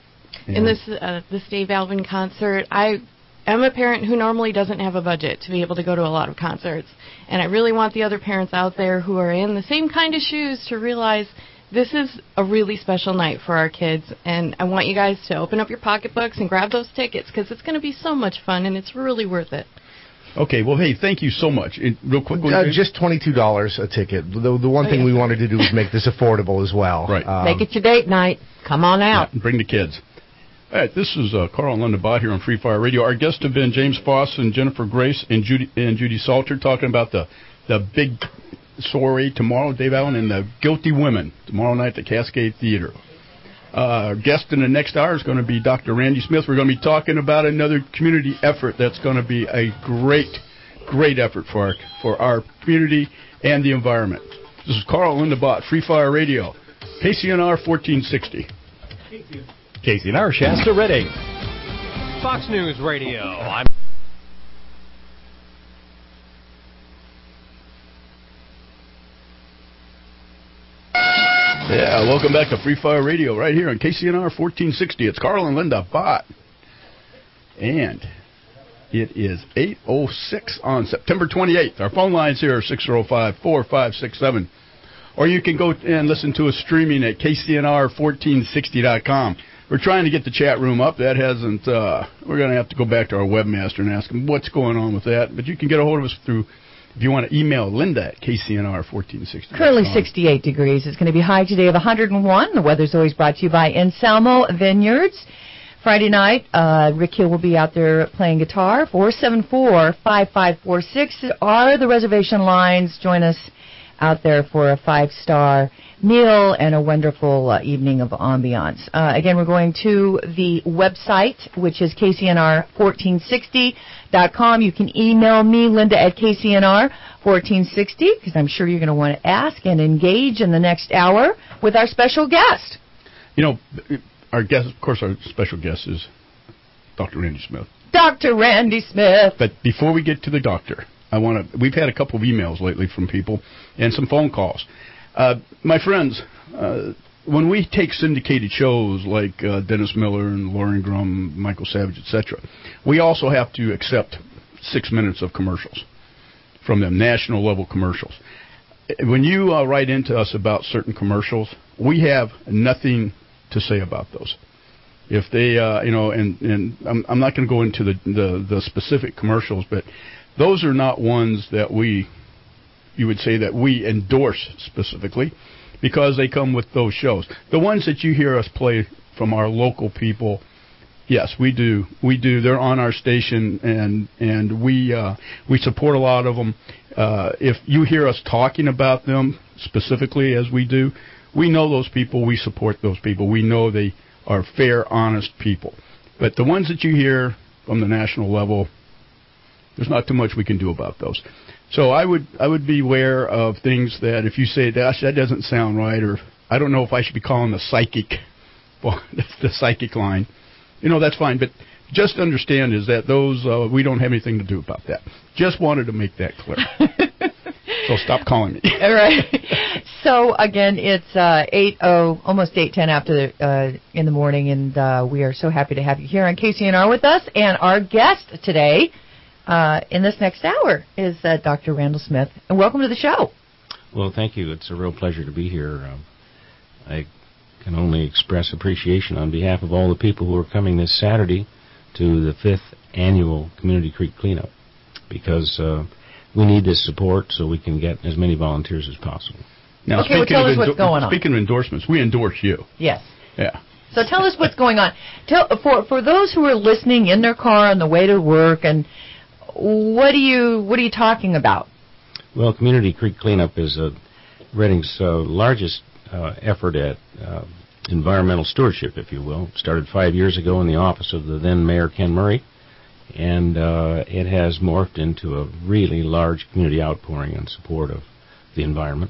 In this uh, this Dave Alvin concert, I am a parent who normally doesn't have a budget to be able to go to a lot of concerts, and I really want the other parents out there who are in the same kind of shoes to realize this is a really special night for our kids, and I want you guys to open up your pocketbooks and grab those tickets because it's going to be so much fun and it's really worth it. Okay. Well, hey, thank you so much. It, real quick, Uh, just twenty-two dollars a ticket. The, the one Oh, thing yeah. we wanted to do was make this affordable as well. Right. Um, Make it your date night. Come on out. Yeah, bring the kids. All right, this is uh, Carl and Linda Bott here on Free Fire Radio. Our guests have been James Foss and Jennifer Grace and Judy and Judy Salter talking about the the big soiree tomorrow, Dave Allen, and the Guilty Women tomorrow night at the Cascade Theater. Uh, our guest in the next hour is going to be Doctor Randy Smith. We're going to be talking about another community effort that's going to be a great, great effort for our, for our community and the environment. This is Carl and Linda Bott, Free Fire Radio, K C N R fourteen sixty. K C N R Shasta Reading. Fox News Radio. I'm Yeah, welcome back to Free Fire Radio right here on K C N R fourteen sixty. It's Carl and Linda Bott. And it is eight oh six on September twenty-eighth. Our phone lines here are six oh five, four five six seven. Or you can go and listen to us streaming at K C N R fourteen sixty dot com. We're trying to get the chat room up. That hasn't, uh, we're going to have to go back to our webmaster and ask him what's going on with that. But you can get a hold of us through, if you want to email Linda at K C N R fourteen sixty dot com. Currently sixty-eight degrees. It's going to be high today of one hundred one. The weather's always brought to you by Anselmo Vineyards. Friday night, uh, Rick Hill will be out there playing guitar. four seven four, five five four six are the reservation lines. Join us out there for a five-star meal and a wonderful uh, evening of ambiance. Uh, again, we're going to the website, which is K C N R fourteen sixty dot com. You can email me, Linda, at K C N R fourteen sixty, because I'm sure you're going to want to ask and engage in the next hour with our special guest. You know, our guest, of course, our special guest is Doctor Randy Smith. Doctor Randy Smith. But before we get to the doctor, I want to. We've had a couple of emails lately from people and some phone calls. Uh, my friends, uh, when we take syndicated shows like uh, Dennis Miller and Lauren Grum, Michael Savage, et cetera, we also have to accept six minutes of commercials from them, national level commercials. When you uh, write into us about certain commercials, we have nothing to say about those. If they, uh, you know, and, and I'm, I'm not going to go into the, the, the specific commercials, but those are not ones that we, you would say that we endorse specifically because they come with those shows. The ones that you hear us play from our local people, yes, we do. We do. They're on our station, and and we uh, we support a lot of them. Uh, if you hear us talking about them specifically as we do, we know those people. We support those people. We know they are fair, honest people. But the ones that you hear from the national level, there's not too much we can do about those. So I would I would be aware of things that if you say, gosh, that doesn't sound right, or I don't know if I should be calling the psychic, well, the psychic line. You know, that's fine, but just understand is that those, uh, we don't have anything to do about that. Just wanted to make that clear. So stop calling me. All right. So, again, it's uh, eight oh, almost eight ten after the, uh, in the morning, and uh, we are so happy to have you here on K C N R with us. And our guest today uh, in this next hour is uh, Doctor Randall Smith. And welcome to the show. Well, thank you. It's a real pleasure to be here. Um, I can only express appreciation on behalf of all the people who are coming this Saturday to the fifth annual Community Creek Cleanup, because uh, we need this support so we can get as many volunteers as possible. Now, okay, well, tell us what's going on. Speaking of endorsements, we endorse you. Yes. Yeah. So tell us what's going on. Tell for for those who are listening in their car on the way to work, and what do you what are you talking about? Well, Community Creek Cleanup is uh, Reading's uh, largest uh, effort at uh, environmental stewardship, if you will. It started five years ago in the office of the then Mayor Ken Murray, and uh, it has morphed into a really large community outpouring in support of the environment.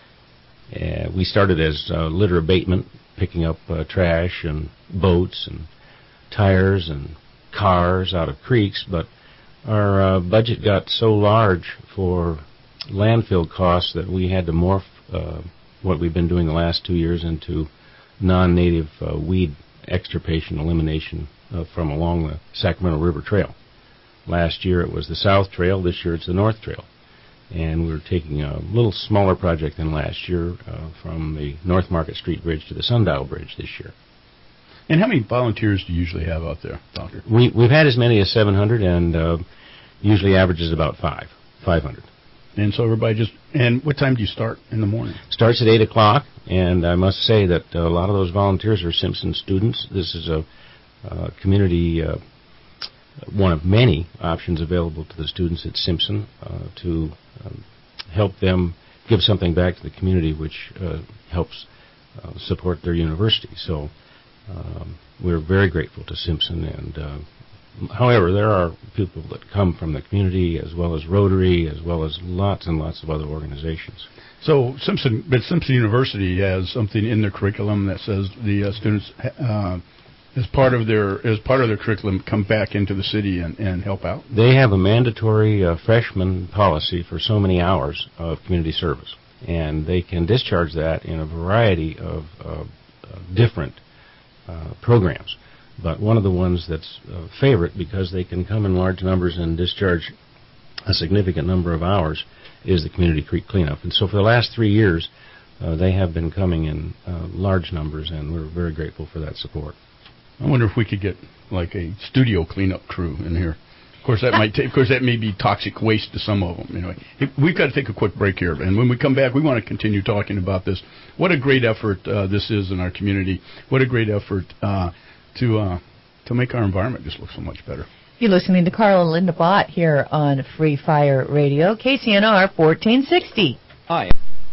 Uh, we started as uh, litter abatement, picking up uh, trash and boats and tires and cars out of creeks, but our uh, budget got so large for landfill costs that we had to morph uh, what we've been doing the last two years into non-native uh, weed extirpation, elimination uh, from along the Sacramento River Trail. Last year it was the South Trail. This year it's the North Trail. And we're taking a little smaller project than last year uh, from the North Market Street Bridge to the Sundial Bridge this year. And how many volunteers do you usually have out there, Doctor? We, we've had as many as seven hundred, and uh, usually averages about five, five hundred. And so everybody just, and what time do you start in the morning? Starts at eight o'clock, and I must say that a lot of those volunteers are Simpson students. This is a uh, community, uh, one of many options available to the students at Simpson uh, to um, help them give something back to the community, which uh, helps uh, support their university. So um, we're very grateful to Simpson, and uh, however, there are people that come from the community, as well as Rotary, as well as lots and lots of other organizations. So Simpson, but Simpson University has something in their curriculum that says the uh, students, uh, as part of their as part of their curriculum, come back into the city and, and help out. They have a mandatory uh, freshman policy for so many hours of community service, and they can discharge that in a variety of uh, different uh, programs. But one of the ones that's a favorite, because they can come in large numbers and discharge a significant number of hours, is the Community Creek Cleanup. And so for the last three years, uh, they have been coming in uh, large numbers, and we're very grateful for that support. I wonder if we could get like a studio cleanup crew in here. Of course, that might take, of course that may be toxic waste to some of them. Anyway, we've got to take a quick break here, and when we come back, we want to continue talking about this. What a great effort uh, this is in our community. What a great effort uh, to uh, to make our environment just look so much better. You're listening to Carl and Linda Bott here on Free Fire Radio, K C N R fourteen sixty. Hi.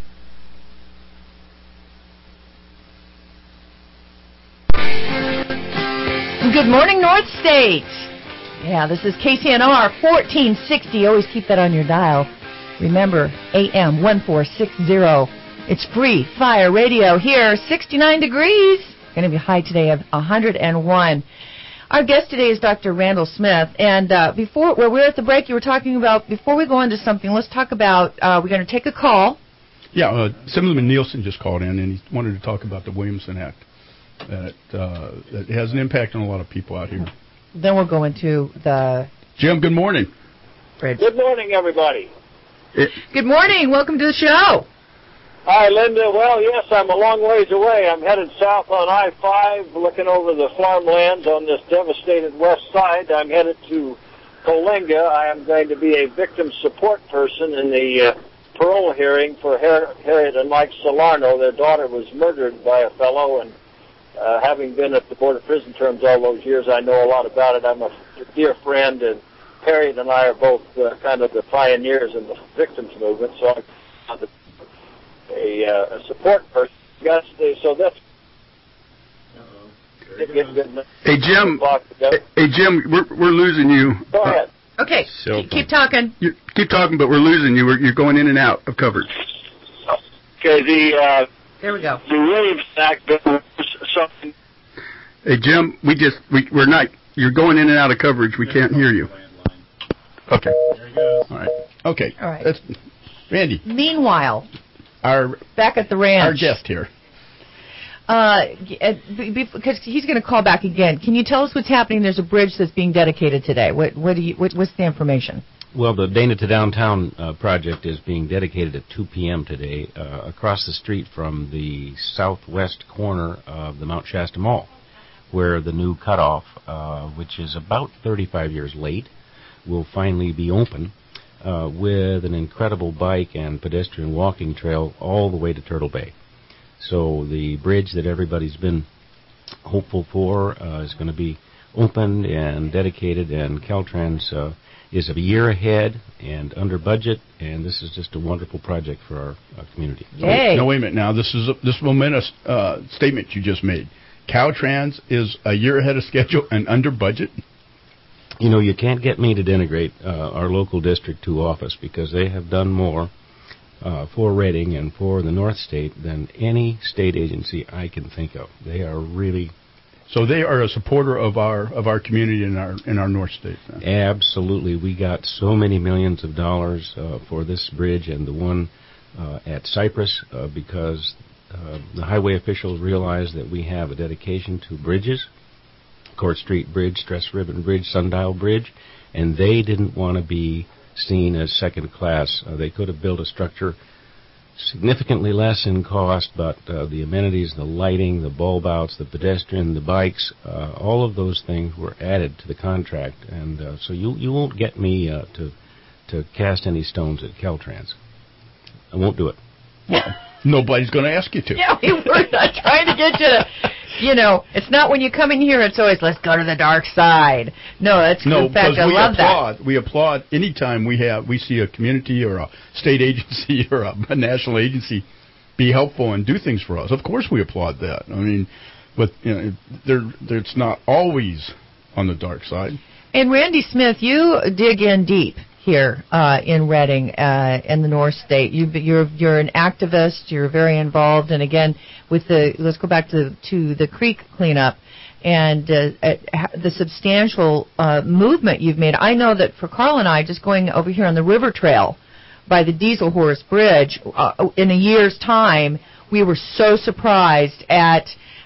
Good morning, North State. Yeah, this is K C N R fourteen sixty. Always keep that on your dial. Remember, A M one four six zero. It's Free Fire Radio here, sixty-nine degrees. Going to be high today of one hundred one. Our guest today is Doctor Randall Smith, and uh, before, well, we were at the break, you were talking about, before we go on to something, let's talk about, uh, we're going to take a call. Yeah, uh, Assemblyman Nielsen just called in, and he wanted to talk about the Williamson Act. That, uh, that has an impact on a lot of people out here. Then we'll go into the... Jim, good morning. Bridge. Good morning, everybody. It, good morning. Welcome to the show. Hi, Linda. Well, yes, I'm a long ways away. I'm headed south on I five, looking over the farmlands on this devastated west side. I'm headed to Coalinga. I am going to be a victim support person in the uh, parole hearing for Har- Harriet and Mike Salarno. Their daughter was murdered by a fellow, and uh, having been at the Board of Prison Terms all those years, I know a lot about it. I'm a dear friend, and Harriet and I are both uh, kind of the pioneers in the victims movement, so I'm the A, uh, a support person. So that's. Hey Jim. Hey Jim, we're we're losing you. Go ahead. Uh, okay, so keep talking. You keep talking, but we're losing you. We're, you're going in and out of coverage. Okay, the. Uh, there we go. The Williams Act bill something. Hey Jim, we just we we're not. You're going in and out of coverage. We can't hear you. Okay. There you go. All right. Okay. All right. That's, Randy. Meanwhile. Our back at the ranch. Our guest here. Uh, because he's going to call back again. Can you tell us what's happening? There's a bridge that's being dedicated today. What what do you what, what's the information? Well, the Dana to Downtown uh, project is being dedicated at two p.m. today uh, across the street from the southwest corner of the Mount Shasta Mall, where the new cutoff, uh, which is about thirty-five years late, will finally be open. Uh, with an incredible bike and pedestrian walking trail all the way to Turtle Bay. So the bridge that everybody's been hopeful for uh, is going to be opened and dedicated, and Caltrans uh, is a year ahead and under budget, and this is just a wonderful project for our, our community. Yay. No, wait a minute now. This is a, this momentous uh, statement you just made. Caltrans is a year ahead of schedule and under budget? You know, you can't get me to denigrate uh, our local District two office, because they have done more uh, for Reading and for the North State than any state agency I can think of. They are really... So they are a supporter of our of our community in our in our North State. Then. Absolutely. We got so many millions of dollars uh, for this bridge and the one uh, at Cypress uh, because uh, the highway officials realized that we have a dedication to bridges. Court Street Bridge, Stress Ribbon Bridge, Sundial Bridge, and they didn't want to be seen as second class. Uh, they could have built a structure significantly less in cost, but uh, the amenities, the lighting, the bulb outs, the pedestrian, the bikes, uh, all of those things were added to the contract, and uh, so you you won't get me uh, to to cast any stones at Caltrans. I won't do it. Well, nobody's going to ask you to. Yeah, we were not trying to get you to... You know, it's not when you come in here, it's always, let's go to the dark side. No, that's, no, in fact, I we love applaud, that. We applaud any time we have, we see a community or a state agency or a, a national agency be helpful and do things for us. Of course we applaud that. I mean, but you know, there, there, it's not always on the dark side. And Randy Smith, you dig in deep here uh, in Reading uh, in the North State. You, you're you're an activist. You're very involved. And again, with the let's go back to to the creek cleanup and uh, the substantial uh, movement you've made. I know that for Carl and I, just going over here on the river trail by the Diesel Horse Bridge, uh, in a year's time, we were so surprised at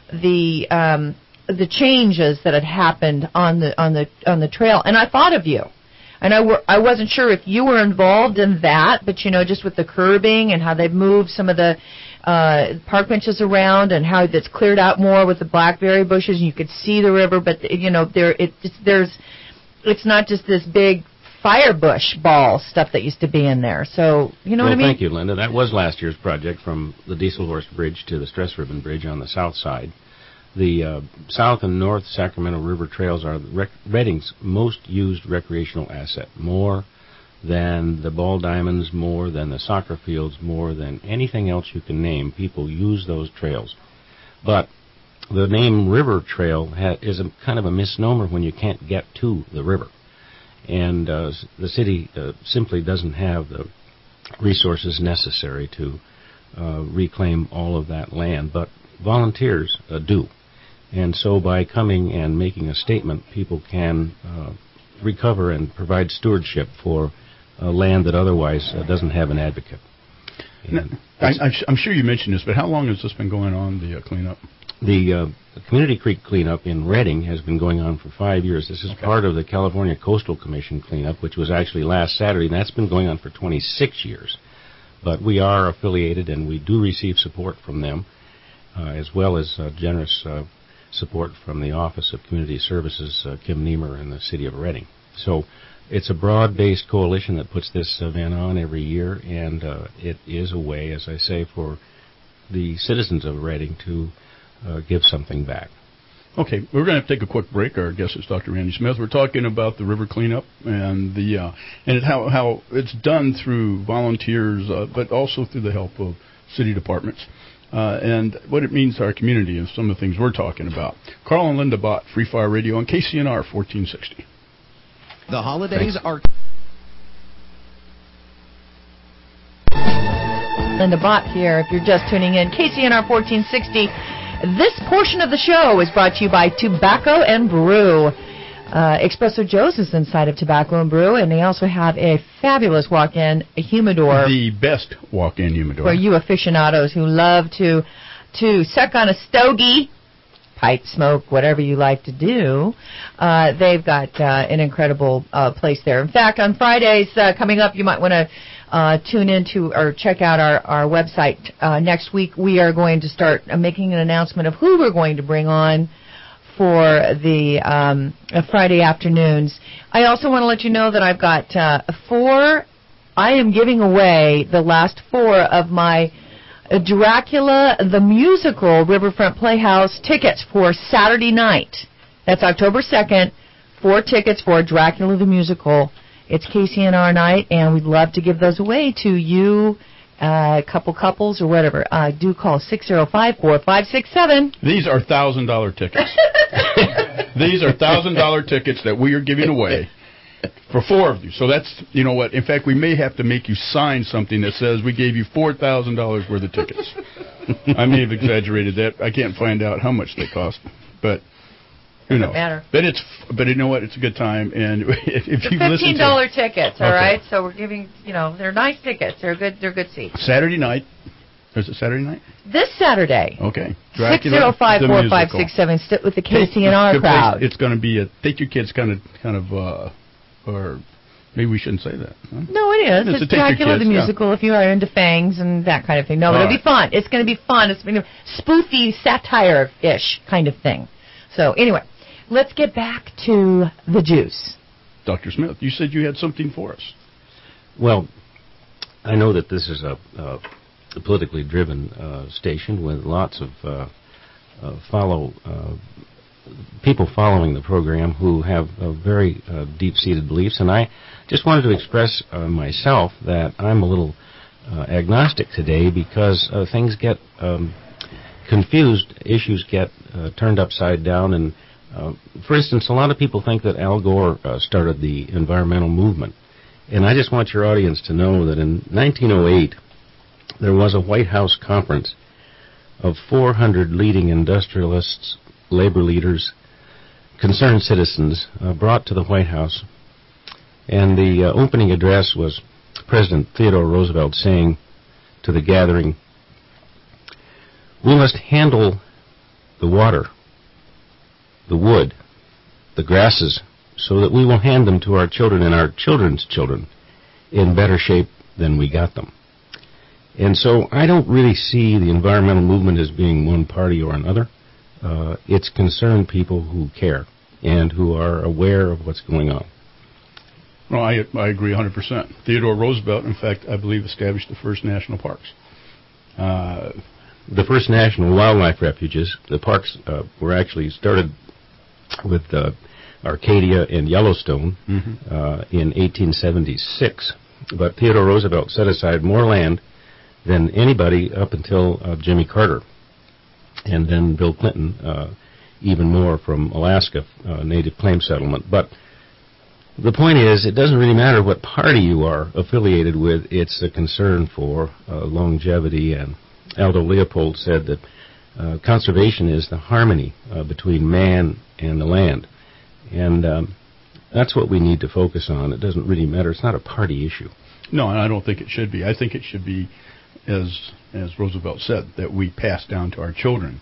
the um, the changes that had happened on the on the on the trail. And I thought of you. And I, were, I wasn't sure if you were involved in that, but, you know, just with the curbing and how they've moved some of the uh, park benches around and how that's cleared out more with the blackberry bushes and you could see the river. But, you know, there it, it's, there's, it's not just this big fire bush ball stuff that used to be in there. So, you know well, what I mean? Thank you, Linda. That was last year's project from the Diesel Horse Bridge to the Stress Ribbon Bridge on the south side. The uh, South and North Sacramento River trails are rec- Reading's most used recreational asset, more than the ball diamonds, more than the soccer fields, more than anything else you can name. People use those trails. But the name River Trail ha- is a kind of a misnomer when you can't get to the river. And uh, the city uh, simply doesn't have the resources necessary to uh, reclaim all of that land, but volunteers uh, do. And so by coming and making a statement, people can uh, recover and provide stewardship for uh, land that otherwise uh, doesn't have an advocate. Now, I, I'm sure you mentioned this, but how long has this been going on, the uh, cleanup? The uh, Community Creek cleanup in Redding has been going on for five years. This is okay. part of the California Coastal Commission cleanup, which was actually last Saturday, and that's been going on for twenty-six years. But we are affiliated, and we do receive support from them, uh, as well as uh, generous uh, support from the Office of Community Services, uh, Kim Niemer, in the city of Redding. So it's a broad-based coalition that puts this event on every year, and uh, it is a way, as I say, for the citizens of Redding to uh, give something back. Okay, we're going to have to take a quick break. Our guest is Doctor Randy Smith. We're talking about the river cleanup and the uh, and how how it's done through volunteers, uh, but also through the help of city departments, uh, and what it means to our community and some of the things we're talking about. Carl and Linda Bott, Free Fire Radio on K C N R fourteen sixty. The holidays are... Linda Bott here. If you're just tuning in, K C N R fourteen sixty. This portion of the show is brought to you by Tobacco and Brew. Uh, Espresso Joe's is inside of Tobacco and Brew, and they also have a fabulous walk-in humidor. The best walk-in humidor. For you aficionados who love to to suck on a stogie, pipe smoke, whatever you like to do, uh, they've got uh, an incredible uh, place there. In fact, on Fridays uh, coming up, you might want to uh, tune into or check out our, our website. Uh, next week, we are going to start uh, making an announcement of who we're going to bring on for the um, uh, Friday afternoons. I also want to let you know that I've got uh, four, I am giving away the last four of my Dracula the Musical Riverfront Playhouse tickets for Saturday night. That's October second. Four tickets for Dracula the Musical. It's K C N R night, and we'd love to give those away to you, uh, couple couples or whatever. Uh, do call six oh five, four five six seven. These are one thousand dollars tickets. These are one thousand dollars tickets that we are giving away for four of you. So that's, you know what, in fact, we may have to make you sign something that says we gave you four thousand dollars worth of tickets. I may have exaggerated that. I can't find out how much they cost, but who knows? Matter. But it's, but you know what, it's a good time, and if you listen to fifteen dollars tickets, all okay. right? So we're giving, you know, they're nice tickets. They're good, they're good seats. Saturday night. Is it Saturday night? This Saturday. Okay. six oh five, four five six seven. Sit with the K C N R crowd. It's going to be a, take your kids kind of, kind of, uh, or maybe we shouldn't say that. Huh? No, it is. It's, it's Dracula the Musical, yeah. If you are into fangs and that kind of thing. No, but it'll right. be fun. It's going to be fun. It's going to be spoofy, satire-ish kind of thing. So, anyway, let's get back to the juice. Doctor Smith, you said you had something for us. Well, I know that this is a, a politically driven uh, station with lots of uh, uh, follow uh, people following the program who have uh, very uh, deep-seated beliefs, and I just wanted to express uh, myself that I'm a little uh, agnostic today because uh, things get um, confused, issues get uh, turned upside down, and uh, for instance, a lot of people think that Al Gore uh, started the environmental movement, and I just want your audience to know that in nineteen oh eight there was a White House conference of four hundred leading industrialists, labor leaders, concerned citizens uh, brought to the White House. And the uh, opening address was President Theodore Roosevelt saying to the gathering, "We must handle the water, the wood, the grasses, so that we will hand them to our children and our children's children in better shape than we got them." And so I don't really see the environmental movement as being one party or another. Uh, it's concerned people who care and who are aware of what's going on. Well, I, I agree one hundred percent. Theodore Roosevelt, in fact, I believe, established the first national parks. Uh, the first national wildlife refuges. The parks uh, were actually started with uh, Arcadia and Yellowstone mm-hmm. uh, in eighteen seventy-six. But Theodore Roosevelt set aside more land than anybody up until uh, Jimmy Carter. And then Bill Clinton, uh, even more from Alaska, uh, native claim settlement. But the point is, it doesn't really matter what party you are affiliated with. It's a concern for uh, longevity. And Aldo Leopold said that uh, conservation is the harmony uh, between man and the land. And um, that's what we need to focus on. It doesn't really matter. It's not a party issue. No, and I don't think it should be. I think it should be, as as Roosevelt said, that we pass down to our children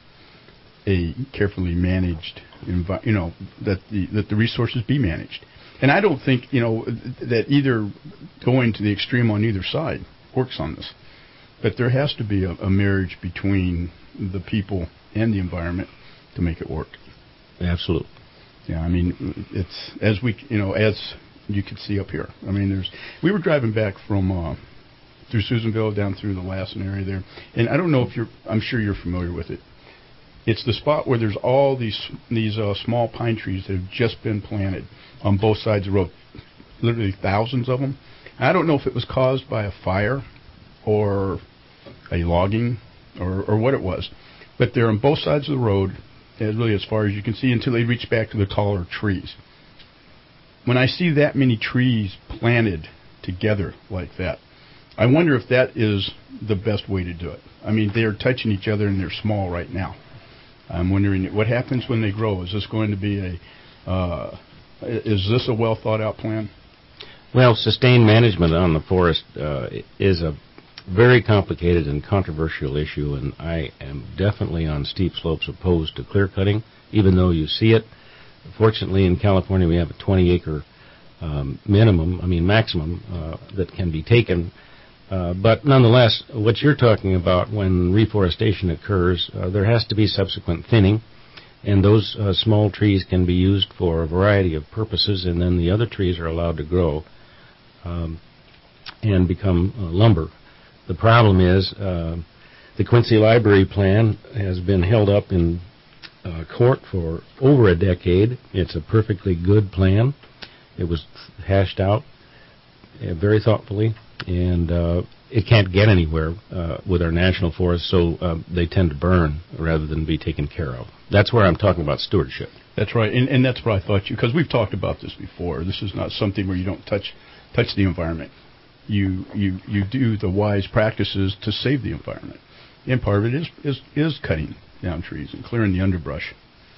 a carefully managed, envi- you know, that the that the resources be managed. And I don't think, you know, that either going to the extreme on either side works on this. But there has to be a, a marriage between the people and the environment to make it work. Absolutely. Yeah, I mean, it's as we, you know, as you can see up here. I mean, there's. We were driving back from uh, through Susanville down through the Lassen area there, and I don't know if you're. I'm sure you're familiar with it. It's the spot where there's all these these uh, small pine trees that have just been planted on both sides of the road, literally thousands of them. I don't know if it was caused by a fire or a logging or, or what it was, but they're on both sides of the road, as really as far as you can see, until they reach back to the taller trees. When I see that many trees planted together like that, I wonder if that is the best way to do it. I mean, they're touching each other and they're small right now. I'm wondering what happens when they grow. Is this going to be a, uh, is this a well thought out plan? Well, sustained management on the forest uh, is a very complicated and controversial issue, and I am definitely on steep slopes opposed to clear cutting, even though you see it. Fortunately, in California, we have a twenty acre um, minimum, I mean maximum, uh, that can be taken. Uh, but nonetheless, what you're talking about when reforestation occurs, uh, there has to be subsequent thinning, and those uh, small trees can be used for a variety of purposes, and then the other trees are allowed to grow um, and become uh, lumber. The problem is uh, the Quincy Library Plan has been held up in uh, court for over a decade. It's a perfectly good plan. It was hashed out uh, very thoughtfully, and uh, it can't get anywhere uh, with our national forests, so uh, they tend to burn rather than be taken care of. That's where I'm talking about stewardship. That's right, and, and that's what I thought you, because we've talked about this before. This is not something where you don't touch touch the environment. You you you do the wise practices to save the environment, and part of it is is is cutting down trees and clearing the underbrush.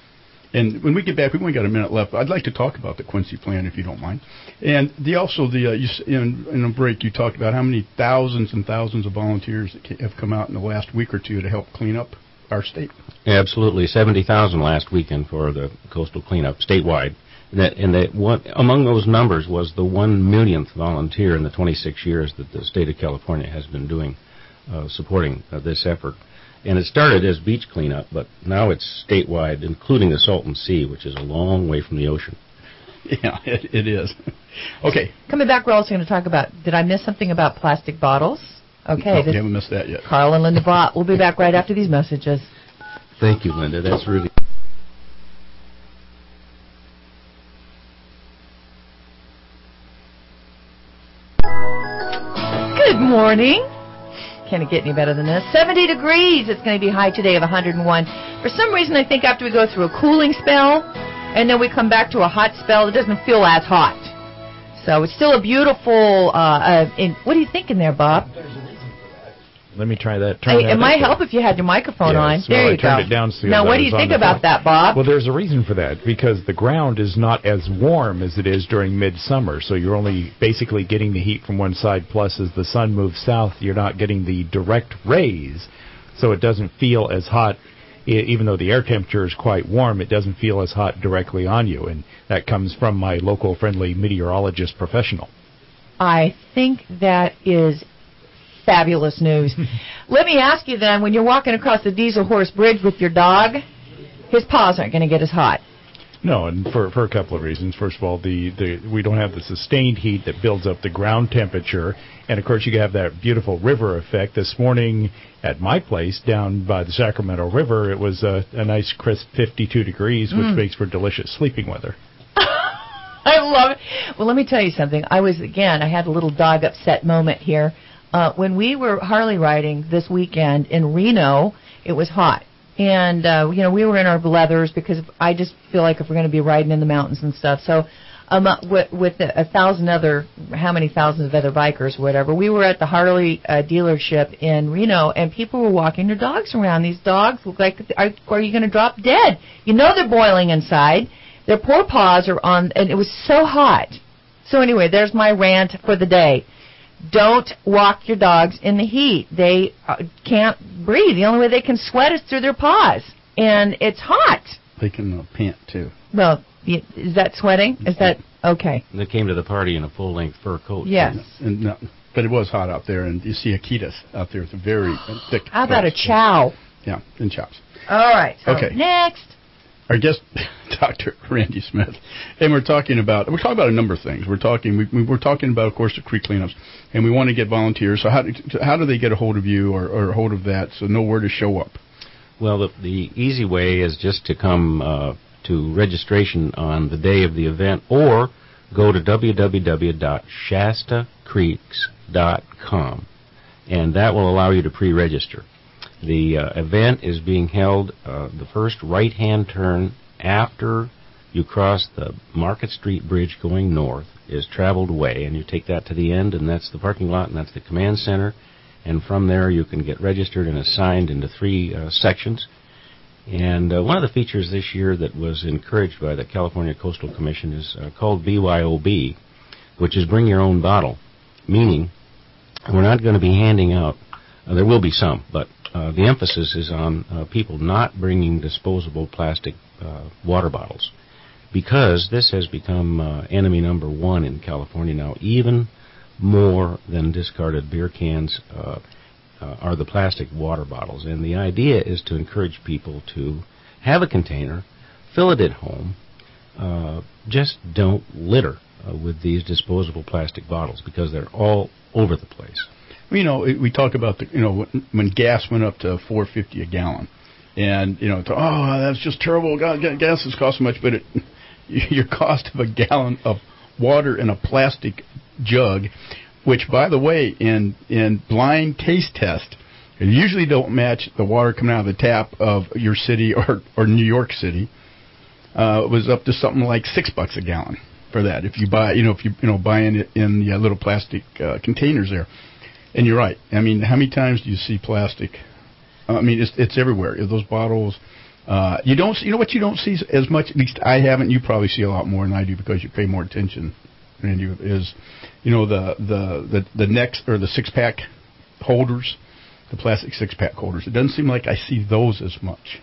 And when we get back, we've only got a minute left. I'd like to talk about the Quincy plan, if you don't mind. And the also the uh, you, in, in a break, you talked about how many thousands and thousands of volunteers that have come out in the last week or two to help clean up our state. Absolutely, seventy thousand last weekend for the coastal cleanup statewide. And that, and that one, among those numbers was the one millionth volunteer in the twenty-six years that the state of California has been doing uh, supporting uh, this effort. And it started as beach cleanup, but now it's statewide, including the Salton Sea, which is a long way from the ocean. Yeah, it, it is. Okay. Coming back, we're also going to talk about, did I miss something about plastic bottles? Okay. No, you haven't missed that yet. Carl and Linda Bott. We'll be back right after these messages. Thank you, Linda. That's really... Good morning. Can't it get any better than this? seventy degrees. It's going to be high today of one hundred one. For some reason, I think after we go through a cooling spell, and then we come back to a hot spell, it doesn't feel as hot. So it's still a beautiful... Uh, uh, in, what are you thinking there, Bob? Let me try that. Turn Hey, that it might up. help if you had your microphone yes, on. There well, you I turned go. It down so now, that what do was you on think the about top. that, Bob? Well, there's a reason for that, because the ground is not as warm as it is during midsummer, so you're only basically getting the heat from one side, plus as the sun moves south, you're not getting the direct rays, so it doesn't feel as hot. Even though the air temperature is quite warm, it doesn't feel as hot directly on you, and that comes from my local friendly meteorologist professional. I think that is fabulous news. Let me ask you then, when you're walking across the Diesel Horse Bridge with your dog, his paws aren't going to get as hot. No, and for for a couple of reasons. First of all, the, the we don't have the sustained heat that builds up the ground temperature, and of course you have that beautiful river effect. This morning at my place down by the Sacramento River, it was a, a nice crisp fifty-two degrees, which Mm. makes for delicious sleeping weather. I love it. Well, let me tell you something. I was, again, I had a little dog upset moment here. Uh, when we were Harley riding this weekend in Reno, it was hot. And, uh, you know, we were in our leathers because I just feel like if we're going to be riding in the mountains and stuff. So um, with, with a, a thousand other, how many thousands of other bikers, whatever. We were at the Harley uh, dealership in Reno, and people were walking their dogs around. These dogs look like, are, are you going to drop dead? You know they're boiling inside. Their poor paws are on, and it was so hot. So anyway, there's my rant for the day. Don't walk your dogs in the heat. They uh, can't breathe. The only way they can sweat is through their paws, and it's hot. They can uh, pant, too. Well, y- is that sweating? Is that okay? They came to the party in a full-length fur coat. Yes. And, no, but it was hot out there, and you see Akitas out there with a very thick... How about a dress. chow? Yeah, and chows. All right. So Okay. Next. Our guest, Doctor Randy Smith, and we're talking about we're talking about a number of things. We're talking we, we're talking about, of course, the creek cleanups, and we want to get volunteers. So how do, how do they get a hold of you or, or a hold of that? So know where to show up. Well, the, the easy way is just to come uh, to registration on the day of the event, or go to w w w dot shasta creeks dot com, and that will allow you to pre-register. The uh, event is being held uh, the first right-hand turn after you cross the Market Street Bridge going north is Traveled Way, and you take that to the end, and that's the parking lot, and that's the command center. And from there, you can get registered and assigned into three uh, sections. And uh, one of the features this year that was encouraged by the California Coastal Commission is uh, called B Y O B, which is Bring Your Own Bottle, meaning we're not going to be handing out, uh, there will be some, but uh, the emphasis is on uh, people not bringing disposable plastic uh, water bottles, because this has become uh, enemy number one in California now. Even more than discarded beer cans uh, uh, are the plastic water bottles. And the idea is to encourage people to have a container, fill it at home, uh, just don't litter uh, with these disposable plastic bottles, because they're all over the place. You know, we talk about the you know when, when gas went up to four fifty a gallon, and you know, to, oh, that's just terrible. God, gas has cost so much, but it, your cost of a gallon of water in a plastic jug, which, by the way, in in blind taste test, you usually don't match the water coming out of the tap of your city or or New York City. Uh, it was up to something like six bucks a gallon for that if you buy you know if you you know buying it in the uh, little plastic uh, containers there. And you're right. I mean, how many times do you see plastic? I mean, it's it's everywhere. Those bottles. Uh, you don't. You know what you don't see as much. At least I haven't. You probably see a lot more than I do because you pay more attention. And you is, you know, the the the the next or the six pack holders, the plastic six pack holders. It doesn't seem like I see those as much.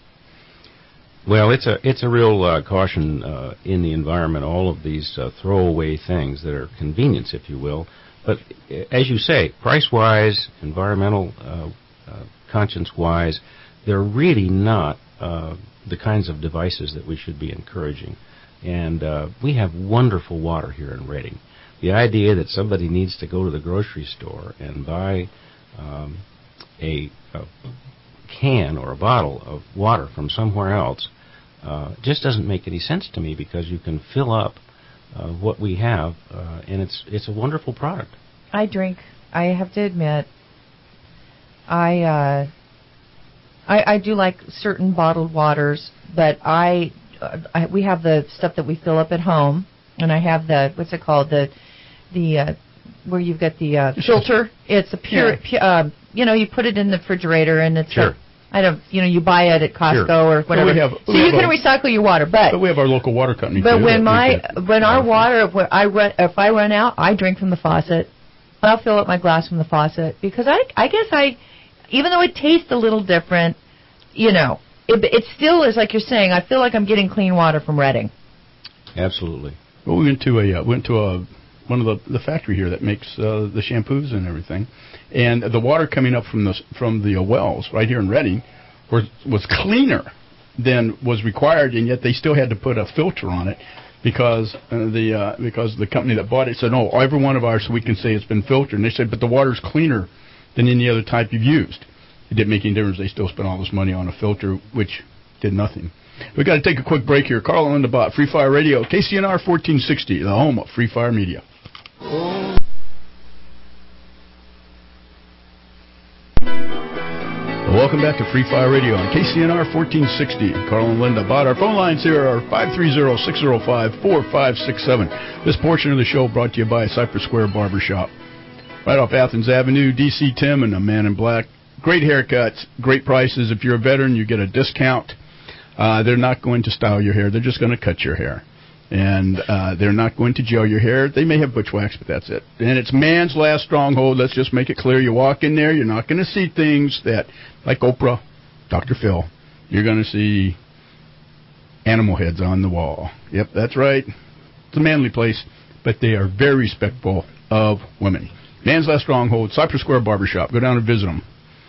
Well, it's a it's a real uh, caution uh, in the environment. All of these uh, throwaway things that are convenience, if you will. But as you say, price-wise, environmental uh, uh, conscience-wise, they're really not uh, the kinds of devices that we should be encouraging. And uh, we have wonderful water here in Redding. The idea that somebody needs to go to the grocery store and buy um, a, a can or a bottle of water from somewhere else uh, just doesn't make any sense to me, because you can fill up Uh, what we have, uh, and it's it's a wonderful product. I drink. I have to admit, I uh, I, I do like certain bottled waters, but I, uh, I we have the stuff that we fill up at home, and I have the what's it called the the uh, where you've got the uh, filter. It's a pure, Yeah. pu- uh, you know, you put it in the refrigerator, and it's Sure. a, I don't, you know, you buy it at Costco Sure. or whatever. Well, we have- so we you have can a- recycle your water, but But we have our local water company. but too, when that my we get when our water water, when I run, if I run out, I drink from the faucet. I'll fill up my glass from the faucet, because I I guess I, even though it tastes a little different, you know, it it still is like you're saying. I feel like I'm getting clean water from Redding. Absolutely. Well, we went to a uh, went to a one of the the factory here that makes uh, the shampoos and everything, and the water coming up from the from the uh, wells right here in Redding was was cleaner than was required, and yet they still had to put a filter on it because uh, the uh, because the company that bought it said, no, every one of ours, so we can say it's been filtered. And they said, but the water's cleaner than any other type you've used. It didn't make any difference. They still spent all this money on a filter, which did nothing. We've got to take a quick break here. Carl and Linda Bott, Free Fire Radio, K C N R fourteen sixty, the home of Free Fire Media. Welcome welcome back to Free Fire Radio on K C N R fourteen sixty. Carl and Linda Bott. Our phone lines here are five three zero, six zero five, four five six seven. This portion of the show brought to you by Cypress Square Barbershop. Right off Athens Avenue, D C Tim and the Man in Black. Great haircuts, great prices. If you're a veteran, you get a discount. Uh, they're not going to style your hair. They're just going to cut your hair. And uh, they're not going to gel your hair. They may have butch wax, but that's it. And it's man's last stronghold. Let's just make it clear. You walk in there, you're not going to see things that, like Oprah, Doctor Phil, you're going to see animal heads on the wall. Yep, that's right. It's a manly place, but they are very respectful of women. Man's last stronghold, Cypress Square Barbershop. Go down and visit them.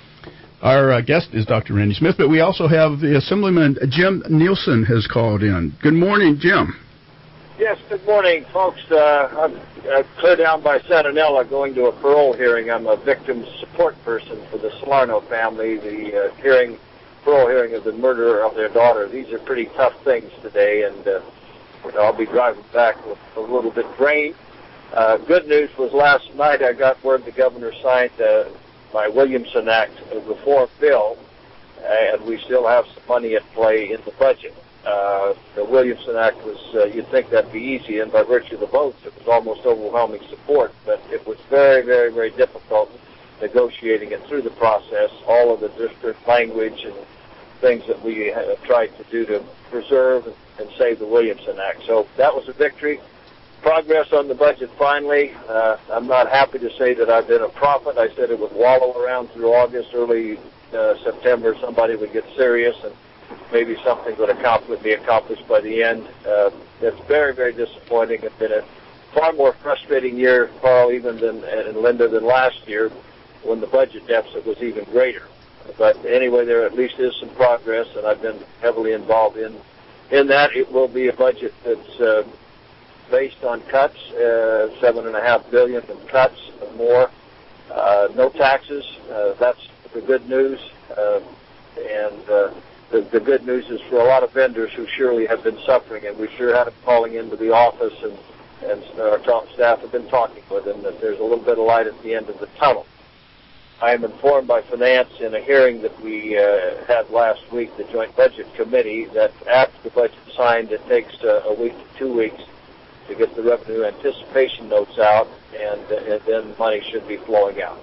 Our uh, guest is Doctor Randy Smith, but we also have the Assemblyman Jim Nielsen has called in. Good morning, Jim. Yes, good morning, folks. Uh, I'm, I'm clear down by Santanella going to a parole hearing. I'm a victim support person for the Salerno family, the uh, hearing, parole hearing of the murder of their daughter. These are pretty tough things today, and uh, I'll be driving back with a little bit drained. Uh, good news was last night I got word the governor signed uh, my Williamson Act reform bill, and we still have some money at play in the budget. Uh, the Williamson Act was, uh, you'd think that'd be easy, and by virtue of the votes, it was almost overwhelming support, but it was very, very, very difficult negotiating it through the process, all of the different language and things that we have tried to do to preserve and save the Williamson Act. So that was a victory. Progress on the budget finally. Uh, I'm not happy to say that I've been a prophet. I said it would wallow around through August, early uh, September, somebody would get serious and maybe something would accomplish, be accomplished by the end. Uh, it's very, very disappointing. It's been a far more frustrating year, Carl, even than and Linda, than last year when the budget deficit was even greater. But anyway, there at least is some progress, and I've been heavily involved in in that. It will be a budget that's uh, based on cuts, uh, seven and a half billion in cuts or more. Uh, no taxes. Uh, that's the good news, uh, and. Uh, The, the good news is for a lot of vendors who surely have been suffering, and we sure had them calling into the office, and, and our top staff have been talking with them, that there's a little bit of light at the end of the tunnel. I am informed by Finance in a hearing that we uh, had last week, the Joint Budget Committee, that after the budget is signed, it takes uh, a week to two weeks to get the revenue anticipation notes out, and, uh, and then money should be flowing out.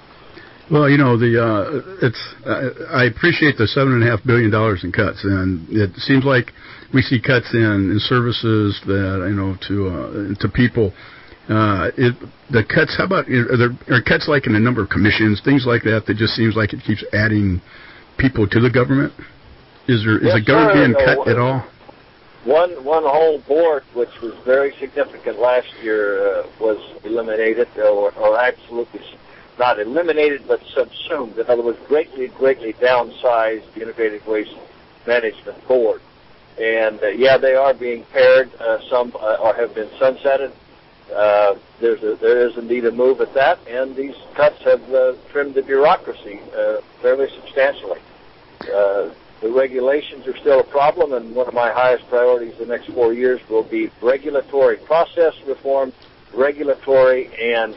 Well, you know, the uh, it's uh, I appreciate the seven and a half billion dollars in cuts, and it seems like we see cuts in, in services that you know to uh, to people. Uh, it, the cuts. How about are there are cuts like in the number of commissions, things like that? That just seems like it keeps adding people to the government. Is there is yes, the government sir. being no, cut at all? One one whole board, which was very significant last year, uh, was eliminated or, or absolutely. Not eliminated, but subsumed. In other words, greatly, greatly downsized the Integrated Waste Management Board. And, uh, yeah, they are being pared. Uh, some uh, or have been sunsetted. Uh, there's a, there is indeed a move at that, and these cuts have uh, trimmed the bureaucracy uh, fairly substantially. Uh, the regulations are still a problem, and one of my highest priorities the next four years will be regulatory process reform, regulatory and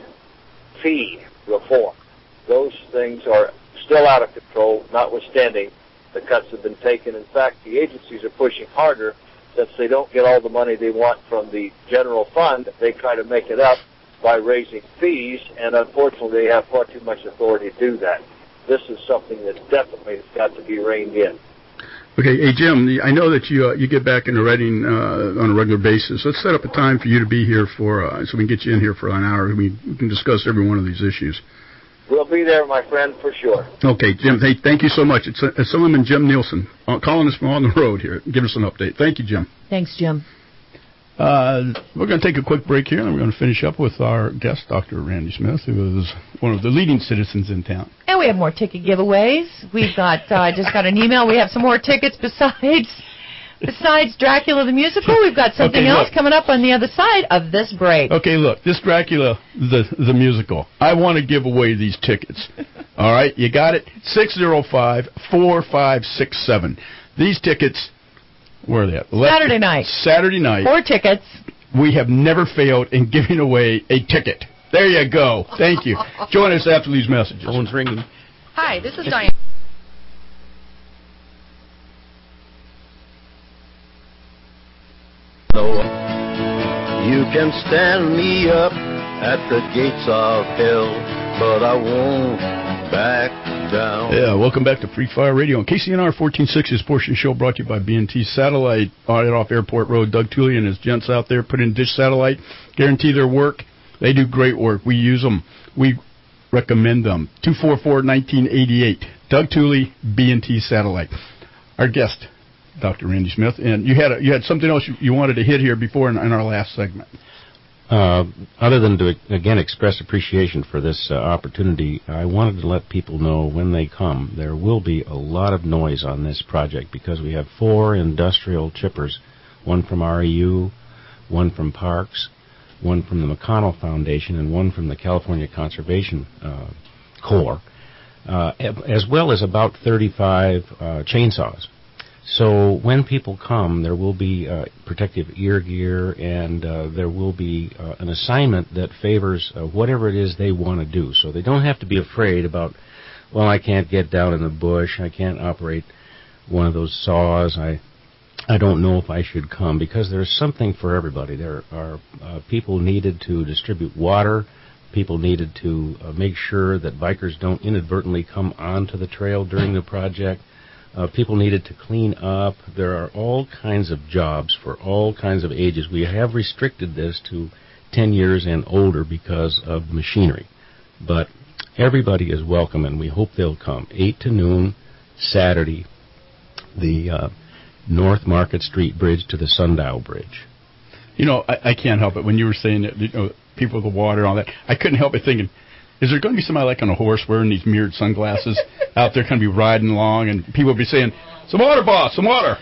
fee reform. Those things are still out of control, notwithstanding the cuts have been taken. In fact, the agencies are pushing harder since they don't get all the money they want from the general fund. They try to make it up by raising fees, and unfortunately they have far too much authority to do that. This is something that definitely has got to be reined in. Okay, hey Jim, I know that you uh, you get back into Reading uh, on a regular basis. Let's set up a time for you to be here for uh, so we can get you in here for an hour. We, we can discuss every one of these issues. We'll be there, my friend, for sure. Okay, Jim. Hey, thank you so much. It's uh, Assemblyman Jim Nielsen uh, calling us from on the road here. Give us an update. Thank you, Jim. Thanks, Jim. Uh, we're going to take a quick break here, and we're going to finish up with our guest, Doctor Randy Smith, who is one of the leading citizens in town. And we have more ticket giveaways. We've got, uh, I just got an email. We have some more tickets besides besides Dracula the musical. We've got something okay, else look. coming up on the other side of this break. Okay, look, this Dracula the the musical. I want to give away these tickets. All right, you got it? six oh five, four five six seven. These tickets. Where are they at? Saturday night. Saturday night. Four tickets. We have never failed in giving away a ticket. There you go. Thank you. Join us after these messages. Phone's ringing. Hi, this is Diane. can stand me up at the gates of hell, but I won't back down. Yeah, welcome back to Free Fire Radio on K C N R fourteen sixty. This portion of the show brought to you by B and T Satellite right off Airport Road. Doug Tooley and his gents out there put in Dish Satellite. Guarantee their work. They do great work. We use them. We recommend them. two four four, one nine eight eight. Doug Tooley, B and T Satellite. Our guest, Doctor Randy Smith, and you had a, you had something else you, you wanted to hit here before in, in our last segment. Uh, other than to, again, express appreciation for this uh, opportunity, I wanted to let people know when they come, there will be a lot of noise on this project because we have four industrial chippers, one from R E U, one from Parks, one from the McConnell Foundation, and one from the California Conservation uh, Corps, uh, as well as about thirty-five uh, chainsaws. So when people come, there will be uh, protective ear gear, and uh, there will be uh, an assignment that favors uh, whatever it is they want to do. So they don't have to be afraid about, well, I can't get down in the bush, I can't operate one of those saws, I I don't know if I should come, because there's something for everybody. There are uh, people needed to distribute water, people needed to uh, make sure that bikers don't inadvertently come onto the trail during the project. Uh, people needed to clean up. There are all kinds of jobs for all kinds of ages. We have restricted this to ten years and older because of machinery. But everybody is welcome, and we hope they'll come. eight to noon, Saturday, the uh, North Market Street Bridge to the Sundial Bridge. You know, I, I can't help it. When you were saying that, you know, people with the water and all that, I couldn't help but thinking, is there going to be somebody like on a horse wearing these mirrored sunglasses out there, kind of be riding along, and people will be saying, "Some water, boss, some water."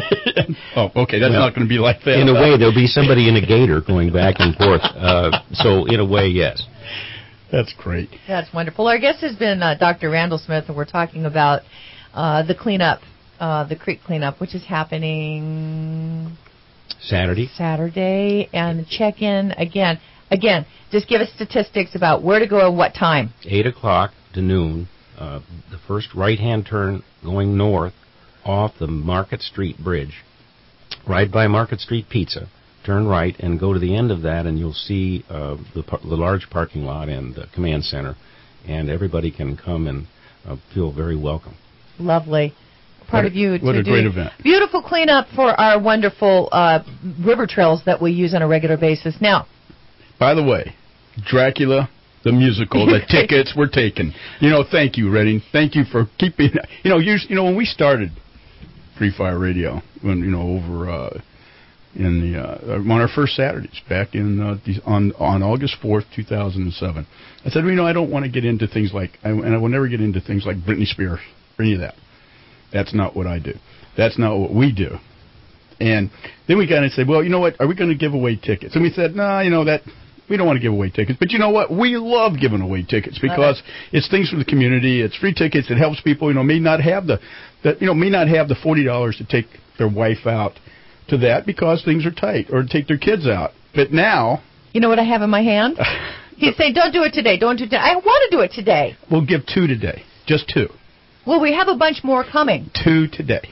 Oh, okay, that's well, not going to be like that. In a way, there'll be somebody in a gator going back and forth. Uh, so, in a way, yes. That's great. That's wonderful. Our guest has been uh, Doctor Randall Smith, and we're talking about uh, the cleanup, uh, the creek cleanup, which is happening Saturday. Saturday, and check in again. Again, just give us statistics about where to go and what time. Eight o'clock to noon. Uh, the first right-hand turn going north off the Market Street Bridge, right by Market Street Pizza. Turn right and go to the end of that, and you'll see uh, the, par- the large parking lot and the command center, and everybody can come and uh, feel very welcome. Lovely. Part what of you a, to what a do great event. Beautiful cleanup for our wonderful uh, river trails that we use on a regular basis. Now, by the way, Dracula, the musical, the tickets were taken. You know, thank you, Redding. Thank you for keeping, you know, you, you know, when we started Free Fire Radio, when, you know, over uh, in the, uh, on our first Saturdays, back in, uh, on, on August fourth, two thousand seven, I said, well, you know, I don't want to get into things like, I, and I will never get into things like Britney Spears or any of that. That's not what I do. That's not what we do. And then we got and said, well, you know what, are we going to give away tickets? And we said, no, nah, you know, that we don't want to give away tickets. But you know what? We love giving away tickets because okay. it's things for the community. It's free tickets. It helps people, you know, may not have the, the you know, may not have the forty dollars to take their wife out to that because things are tight, or to take their kids out. But now, you know what I have in my hand? He's saying, don't do it today. Don't do it today. I want to do it today. We'll give two today. Just two. Well, we have a bunch more coming. Two today.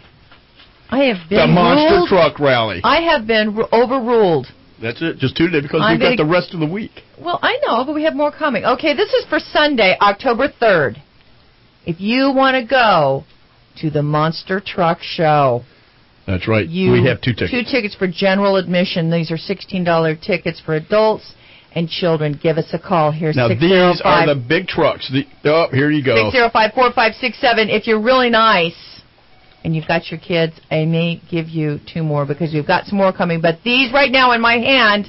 I have been The Monster ruled. Truck Rally. I have been r- overruled. That's it. Just two today because I'm we've got gonna... the rest of the week. Well, I know, but we have more coming. Okay, this is for Sunday, October third. If you want to go to the Monster Truck Show. That's right. You, we have two tickets. Two tickets for general admission. These are sixteen dollars tickets for adults and children. Give us a call. Here's now, six these oh five, are the big trucks. The, oh, here you go. six oh five, four five six seven. If you're really nice and you've got your kids, I may give you two more because we've got some more coming. But these right now in my hand,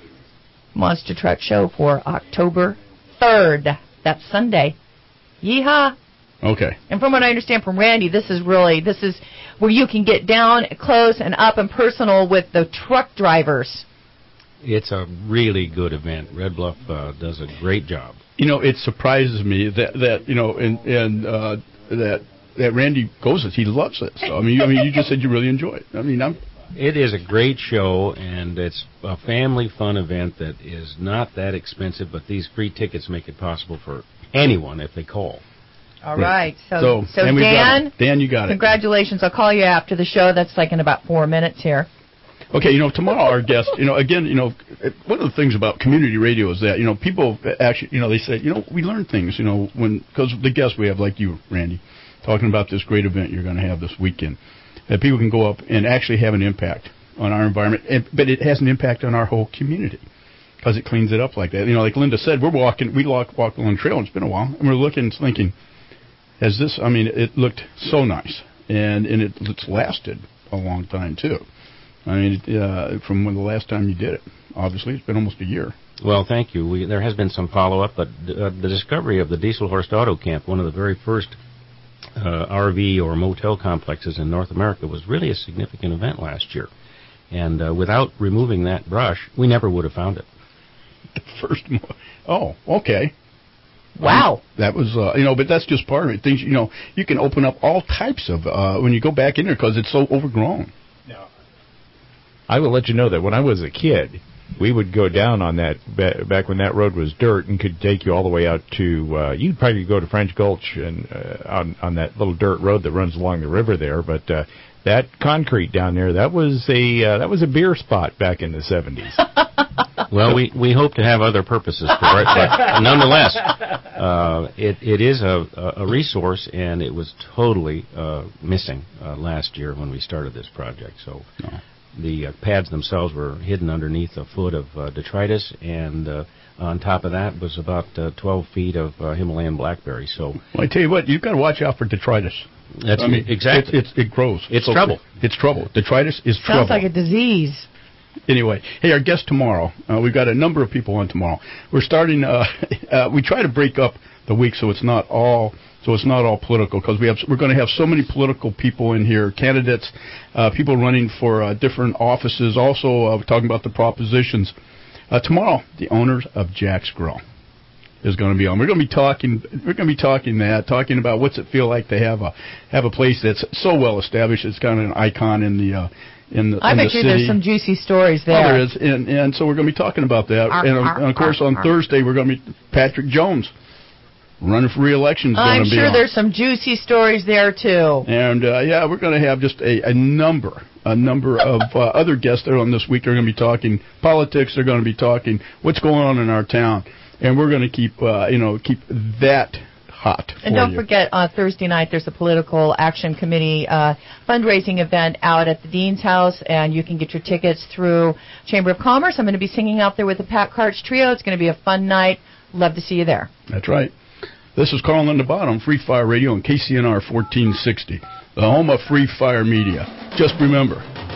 Monster Truck Show for October third. That's Sunday. Yeehaw. Okay. And from what I understand from Randy, this is really, this is where you can get down close and up and personal with the truck drivers. It's a really good event. Red Bluff uh, does a great job. You know, it surprises me that, that you know, and, and uh, that that Randy goes it. He loves it. So, I mean, you, I mean, you just said you really enjoy it. I mean, I'm. It is a great show, and it's a family fun event that is not that expensive, but these free tickets make it possible for anyone if they call. All right. So, so, so Dan, Dan, Dan, you got congratulations. It. I'll call you after the show. That's like in about four minutes here. Okay, you know, tomorrow our guest, you know, again, you know, one of the things about community radio is that, you know, people actually, you know, they say, you know, we learn things, you know, when, because the guests we have, like you, Randy, talking about this great event you're going to have this weekend, that people can go up and actually have an impact on our environment, and, but it has an impact on our whole community because it cleans it up like that. You know, like Linda said, we're walking, we walk, walk along the trail, and it's been a while, and we're looking and thinking, has this, I mean, it looked so nice, and, and it, it's lasted a long time, too. I mean, uh, from when the last time you did it, obviously, it's been almost a year. Well, thank you. We, there has been some follow-up, but uh, the discovery of the Dieselhorst Auto Camp, one of the very first uh, R V or motel complexes in North America, was really a significant event last year. And uh, without removing that brush, we never would have found it. The first, mo- oh, okay. Wow. Um, that was, uh, you know, but that's just part of it. Things, you know, you can open up all types of, uh, when you go back in there because it's so overgrown. No. I will let you know that when I was a kid, we would go down on that ba- back when that road was dirt and could take you all the way out to. Uh, you'd probably go to French Gulch and uh, on on that little dirt road that runs along the river there. But uh, that concrete down there, that was a uh, that was a beer spot back in the seventies. Well, we, we hope to have other purposes for it, but nonetheless, uh, it it is a a resource, and it was totally uh, missing uh, last year when we started this project. So. No. The uh, pads themselves were hidden underneath a foot of uh, detritus, and uh, on top of that was about uh, twelve feet of uh, Himalayan blackberry. So, well, I tell you what, you've got to watch out for detritus. That's I mean, exactly. It, it, it grows. It's so trouble. It's trouble. Detritus is Sounds trouble. Sounds like a disease. Anyway, hey, our guest tomorrow, uh, we've got a number of people on tomorrow. We're starting, uh, uh, we try to break up the week so it's not all... So it's not all political because we have we're going to have so many political people in here, candidates, uh, people running for uh, different offices. Also, uh, we're talking about the propositions. Uh, tomorrow, the owners of Jack's Grill is going to be on. We're going to be talking. We're going to be talking that, talking about what's it feel like to have a have a place that's so well established. It's kind of an icon in the. Uh, In the, I in bet the you city. there's some juicy stories there. Oh, there is, and, and so we're going to be talking about that. Arr, and, arr, and of course, arr, on arr. Thursday, we're going to be Patrick Jones. Running for re-election is going I'm to be sure on. there's some juicy stories there, too. And, uh, yeah, we're going to have just a, a number, a number of uh, other guests there on this week. They're going to be talking politics. They're going to be talking what's going on in our town. And we're going to keep, uh, you know, keep that hot for And don't you. forget, on Thursday night, there's a Political Action Committee uh, fundraising event out at the Dean's House, and you can get your tickets through Chamber of Commerce. I'm going to be singing out there with the Pat Karch Trio. It's going to be a fun night. Love to see you there. That's right. This is Carl Linda Bott on Free Fire Radio and K C N R fourteen sixty, the home of Free Fire Media. Just remember,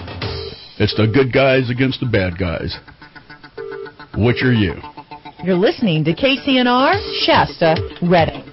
it's the good guys against the bad guys. Which are you? You're listening to K C N R Shasta Redding.